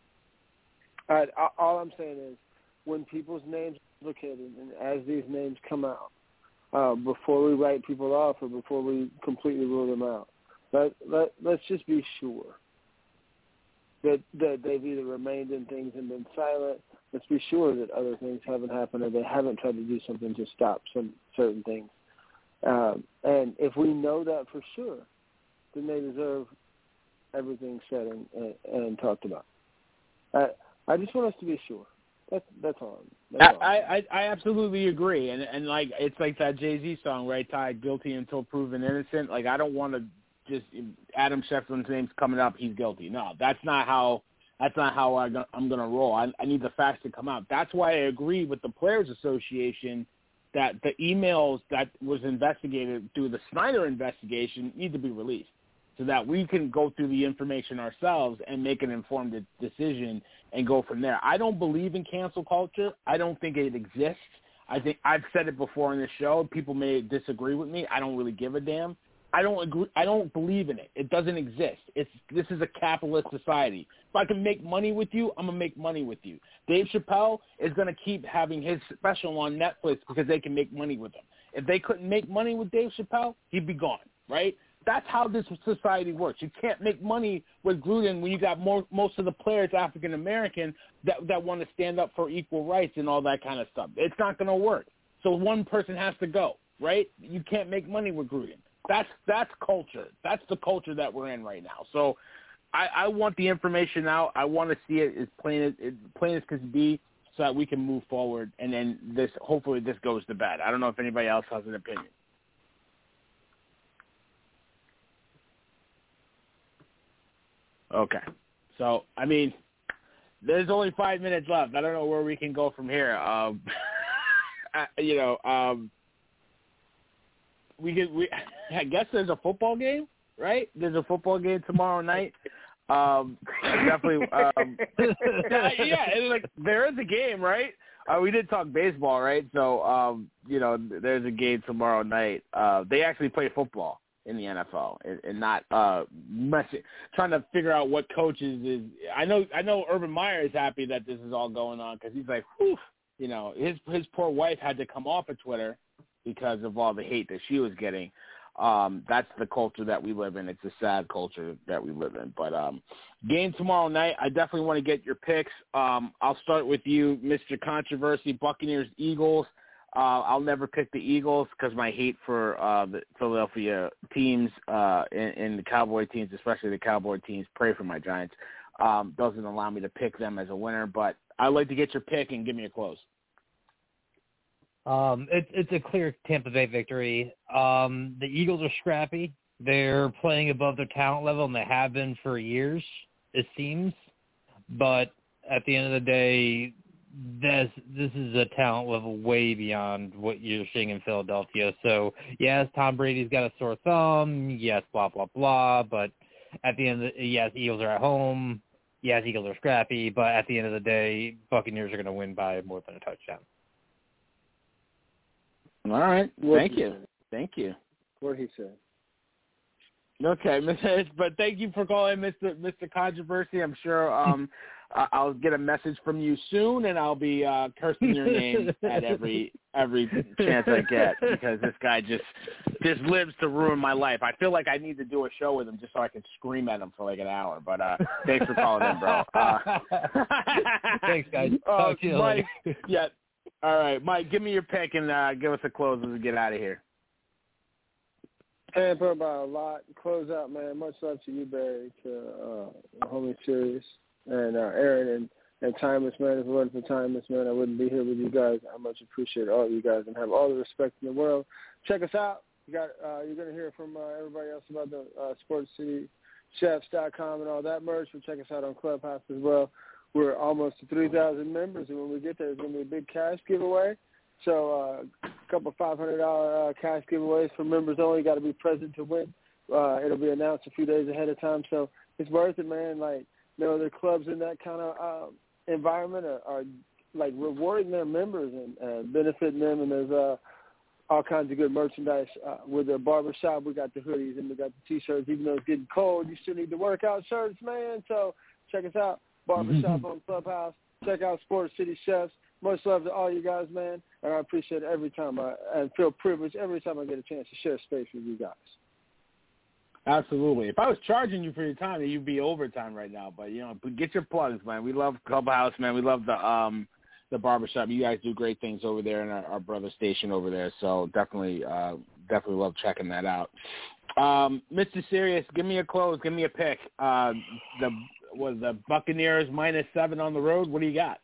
Uh, all I'm saying is when people's names are located and as these names come out, uh, before we write people off or before we completely rule them out, let, let, let's just be sure that, that they've either remained in things and been silent. Let's be sure that other things haven't happened or they haven't tried to do something to stop some certain things. Um, and if we know that for sure, then they deserve everything said and, and, and talked about. Uh, I just want us to be sure. That's that's all. That's all.
I, I I absolutely agree, and and like it's like that Jay-Z song, right? Ty, guilty until proven innocent. Like I don't want to just Adam Schefter's name's coming up, he's guilty. No, that's not how. That's not how I, I'm going to roll. I, I need the facts to come out. That's why I agree with the Players Association that the emails that was investigated through the Snyder investigation need to be released, so that we can go through the information ourselves and make an informed decision and go from there. I don't believe in cancel culture. I don't think it exists. I think I've said it before in this show. People may disagree with me. I don't really give a damn. I don't agree. I don't believe in it. It doesn't exist. It's this is a capitalist society. If I can make money with you, I'm gonna make money with you. Dave Chappelle is gonna keep having his special on Netflix because they can make money with him. If they couldn't make money with Dave Chappelle, he'd be gone, right? That's how this society works. You can't make money with Gruden when you got more, most of the players African American that that want to stand up for equal rights and all that kind of stuff. It's not going to work. So one person has to go, right? You can't make money with Gruden. That's that's culture. That's the culture that we're in right now. So I, I want the information out. I want to see it as plain as as plain as can be, so that we can move forward. And then this hopefully this goes to bed. I don't know if anybody else has an opinion. Okay. So, I mean, there's only five minutes left. I don't know where we can go from here. Um, you know, um, we could. We, I guess there's a football game, right? There's a football game tomorrow night. Um, definitely. Um, yeah, yeah, and like there is a game, right? Uh, we did talk baseball, right? So, um, you know, there's a game tomorrow night. Uh, they actually play football in the N F L, and, and not uh, messing, trying to figure out what coaches is. I know, I know. Urban Meyer is happy that this is all going on because he's like, whew, you know, his his poor wife had to come off of Twitter because of all the hate that she was getting. Um, that's the culture that we live in. It's a sad culture that we live in. But um, game tomorrow night, I definitely want to get your picks. Um, I'll start with you, Mister Controversy, Buccaneers, Eagles. Uh, I'll never pick the Eagles because my hate for uh, the Philadelphia teams uh, and, and the Cowboy teams, especially the Cowboy teams, pray for my Giants, um, doesn't allow me to pick them as a winner. But I'd like to get your pick and give me a close.
Um, it's it's a clear Tampa Bay victory. Um, the Eagles are scrappy. They're playing above their talent level, and they have been for years, it seems. But at the end of the day, this this is a talent level way beyond what you're seeing in Philadelphia. So yes, Tom Brady's got a sore thumb. Yes, blah blah blah. But at the end of the, yes, Eagles are at home. Yes, Eagles are scrappy. But at the end of the day, Buccaneers are going to win by more than a touchdown.
All right.
What
Thank you. Thank you.
What he said.
Okay, but thank you for calling, Mister Mister Controversy. I'm sure um, I'll get a message from you soon, and I'll be uh, cursing your name at every every chance I get because this guy just just lives to ruin my life. I feel like I need to do a show with him just so I can scream at him for like an hour. But uh, thanks for calling in, bro. Uh,
thanks, guys.
Uh,
Talk to you
Mike,
later.
yeah. All right, Mike, give me your pick and uh, give us a close as we get out of here.
Tampa by a lot. Close out, man. Much love to you, Barry, to uh, homie Sirius, and uh, Aaron, and, and Timeless, man. If it wasn't for Timeless, man, I wouldn't be here with you guys. I much appreciate all you guys and have all the respect in the world. Check us out. You got, uh, you're going to hear from uh, everybody else about the uh, sports city chefs dot com and all that merch. But check us out on Clubhouse as well. We're almost to three thousand members, and when we get there, there's going to be a big cash giveaway. So uh, a couple five hundred dollars uh, cash giveaways for members only. Got to be present to win. Uh, it'll be announced a few days ahead of time. So it's worth it, man. Like, you know, the clubs in that kind of uh, environment are, are, like, rewarding their members and uh, benefiting them. And there's uh, all kinds of good merchandise. Uh, with the barbershop, we got the hoodies and we got the T-shirts. Even though it's getting cold, you still need the workout shirts, man. So check us out. Barbershop on Clubhouse. Check out Sports City Chefs. Much love to all you guys, man, and I appreciate it every time I and feel privileged every time I get a chance to share space with you guys.
Absolutely. If I was charging you for your time, you'd be overtime right now. But you know, get your plugs, man. We love Clubhouse, man. We love the um the barbershop. You guys do great things over there in our, our brother station over there. So definitely, uh, definitely love checking that out. Um, Mister Sirius, give me a close. Give me a pick. Uh, the was the Buccaneers minus seven on the road. What do you got?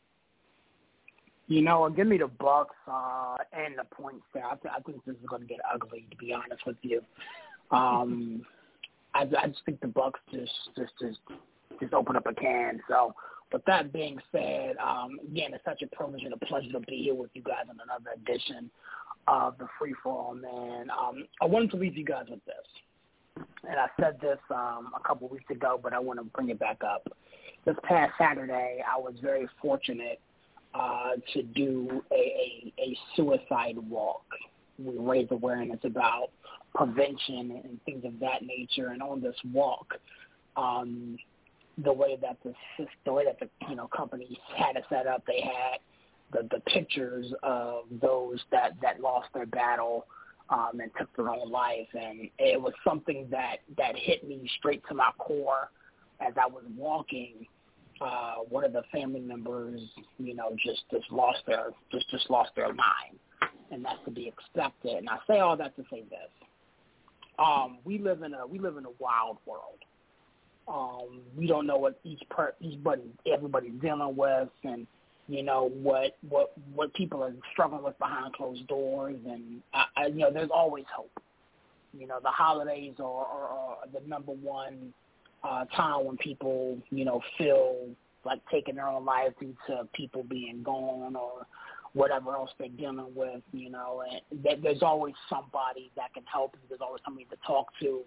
You know, give me the Bucks uh, and the points there. I, th- I think this is going to get ugly, to be honest with you. Um, I, I just think the Bucks just just just just open up a can. So, with that being said, um, again, it's such a privilege and a pleasure to be here with you guys on another edition of the Free For All, man. Um, I wanted to leave you guys with this, and I said this um, a couple weeks ago, but I want to bring it back up. This past Saturday, I was very fortunate Uh, to do a, a, a suicide walk. We raise awareness about prevention and things of that nature. And on this walk, um, the way that the the way that the you know companies had it set up, they had the, the pictures of those that, that lost their battle um, and took their own life, and it was something that, that hit me straight to my core as I was walking. Uh, one of the family members, you know, just, just lost their just, just lost their mind, and that's to be expected. And I say all that to say this: um, we live in a we live in a wild world. Um, we don't know what each per each buddy everybody's dealing with, and you know what what what people are struggling with behind closed doors. And I, I, you know, there's always hope. You know, the holidays are, are, are the number one Uh, time when people, you know, feel like taking their own life due to people being gone or whatever else they're dealing with, you know, and th- there's always somebody that can help you. There's always somebody to talk to.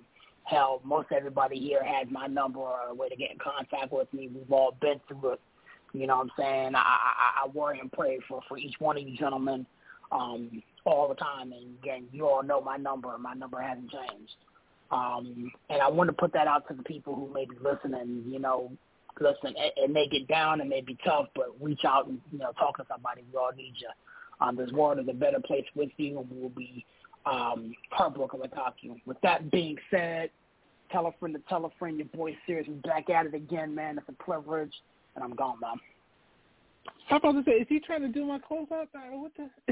Hell, most everybody here has my number or a way to get in contact with me. We've all been through it. You know what I'm saying? I, I, I worry and pray for, for each one of you gentlemen um, all the time. And, again, you all know my number. My number hasn't changed. Um, and I want to put that out to the people who may be listening. You know, listen, it, it may get down, it may be tough, but reach out and, you know, talk to somebody. We all need you. Um, this world is a better place with you, and we will be um, heartbroken without you. With that being said, tell a friend to tell a friend. Your boy Serious is back at it again, man. It's a privilege, and I'm gone, man.
I was about to say, is he trying to do my closeout? What the?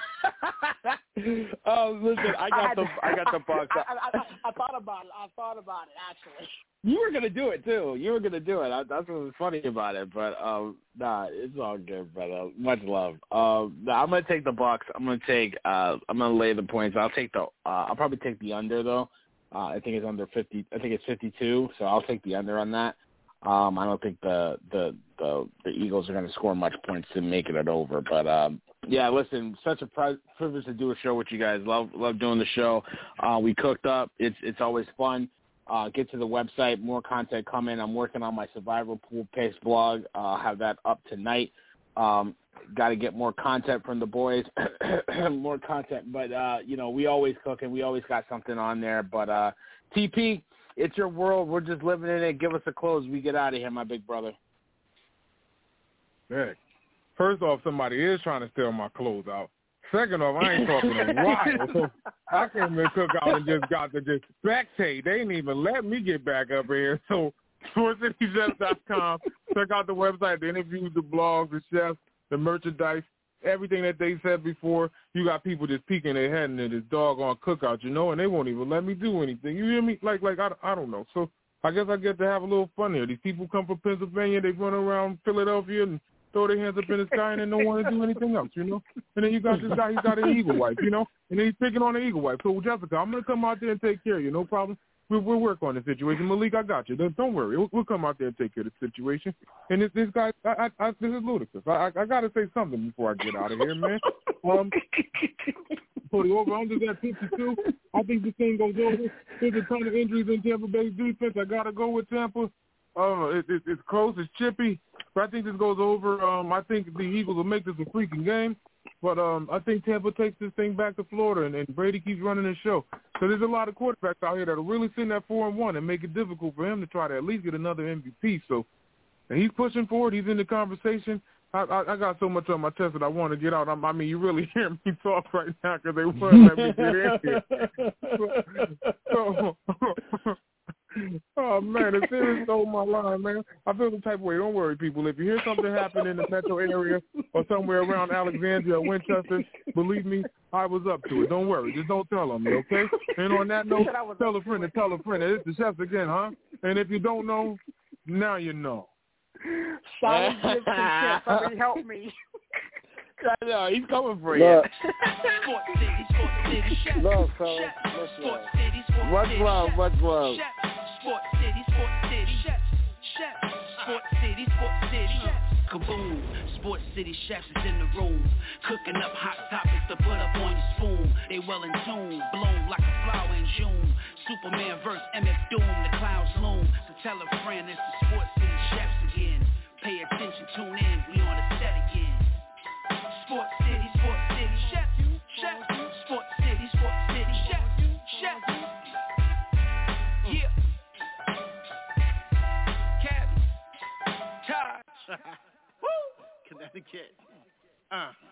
Oh, listen, I got I the to, I got the box.
I, I, I, I thought about it. I thought about it actually.
You were gonna do it too. You were gonna do it. I, that's what was funny about it. But um, nah, it's all good, brother. Much love. Uh, nah, I'm gonna take the Bucks. I'm gonna take. Uh, I'm gonna lay the points. I'll take the. Uh, I'll probably take the under though. Uh, I think it's under fifty. I think it's fifty-two. So I'll take the under on that. Um, I don't think the the the, the Eagles are going to score much points to make it over. But um, yeah, listen, such a pri- privilege to do a show with you guys. Love love doing the show. Uh, we cooked up. It's it's always fun. Uh, get to the website. More content coming. I'm working on my Survivor Pool Pace blog. Uh, I'll have that up tonight. Um, got to get more content from the boys. More content. But, uh, you know, we always cook and we always got something on there. But, uh, T P, it's your world. We're just living in it. Give us a close. We get out of here, my big brother.
Hey, first off, somebody is trying to steal my clothes out. Second off, I ain't talking a while. So I came in cook out and just got to just spectate. They didn't even let me get back up here. So sports city chefs dot com. Check out the website, the interviews, the blogs, the chefs, the merchandise, everything that they said before. You got people just peeking their head into this doggone cookout, you know, and they won't even let me do anything. You hear me? Like, like I, I don't know. So I guess I get to have a little fun here. These people come from Pennsylvania. They run around Philadelphia and throw their hands up in the sky and they don't want to do anything else, you know? And then you got this guy, he's got an eagle wife, you know? And then he's picking on the eagle wife. So, Jessica, I'm going to come out there and take care of you, no problem. We'll, we'll work on the situation. Malik, I got you. Don't, don't worry. We'll, we'll come out there and take care of the situation. And this, this guy, I, I, I, this is ludicrous. I, I, I got to say something before I get out of here, man. Um, for the over-under at fifty-two, I think this thing goes over. There's a ton of injuries in Tampa Bay's defense. I got to go with Tampa. Uh, it, it, it's close. It's chippy. But I think this goes over. Um, I think the Eagles will make this a freaking game. But um, I think Tampa takes this thing back to Florida, and, and Brady keeps running his show. So there's a lot of quarterbacks out here that are really sitting at four and one and make it difficult for him to try to at least get another M V P. So and he's pushing forward. He's in the conversation. I, I, I got so much on my chest that I want to get out. I, I mean, you really hear me talk right now because they wouldn't let me get in here. So, so oh, man, the series stole my line, man. I feel the type of way. Don't worry, people. If you hear something happen in the metro area or somewhere around Alexandria or Winchester, believe me, I was up to it. Don't worry. Just don't tell on me, okay? And on that note, tell a friend to tell a friend. It's the chefs again, huh? And if you don't know, now you know.
Solid gifts and tips. Somebody help me.
I know. He's coming for
Look.
you.
Love, fellas. Much love.
Much love. Much love.
Sports City, Sports City, Sports City, Sports City. Kaboom! Sports City chefs is in the room, cooking up hot topics to put up on your spoon. They well in tune, bloom like a flower in June. Superman versus M F Doom, the clouds loom. So tell a friend it's the Sports City chefs again. Pay attention, tune in, we on the set again. Sports City, Sports City, chef, chef. Sports City, Sports City, chef, chef. Yeah. Cabby. Taj. Woo. Connecticut. Uh.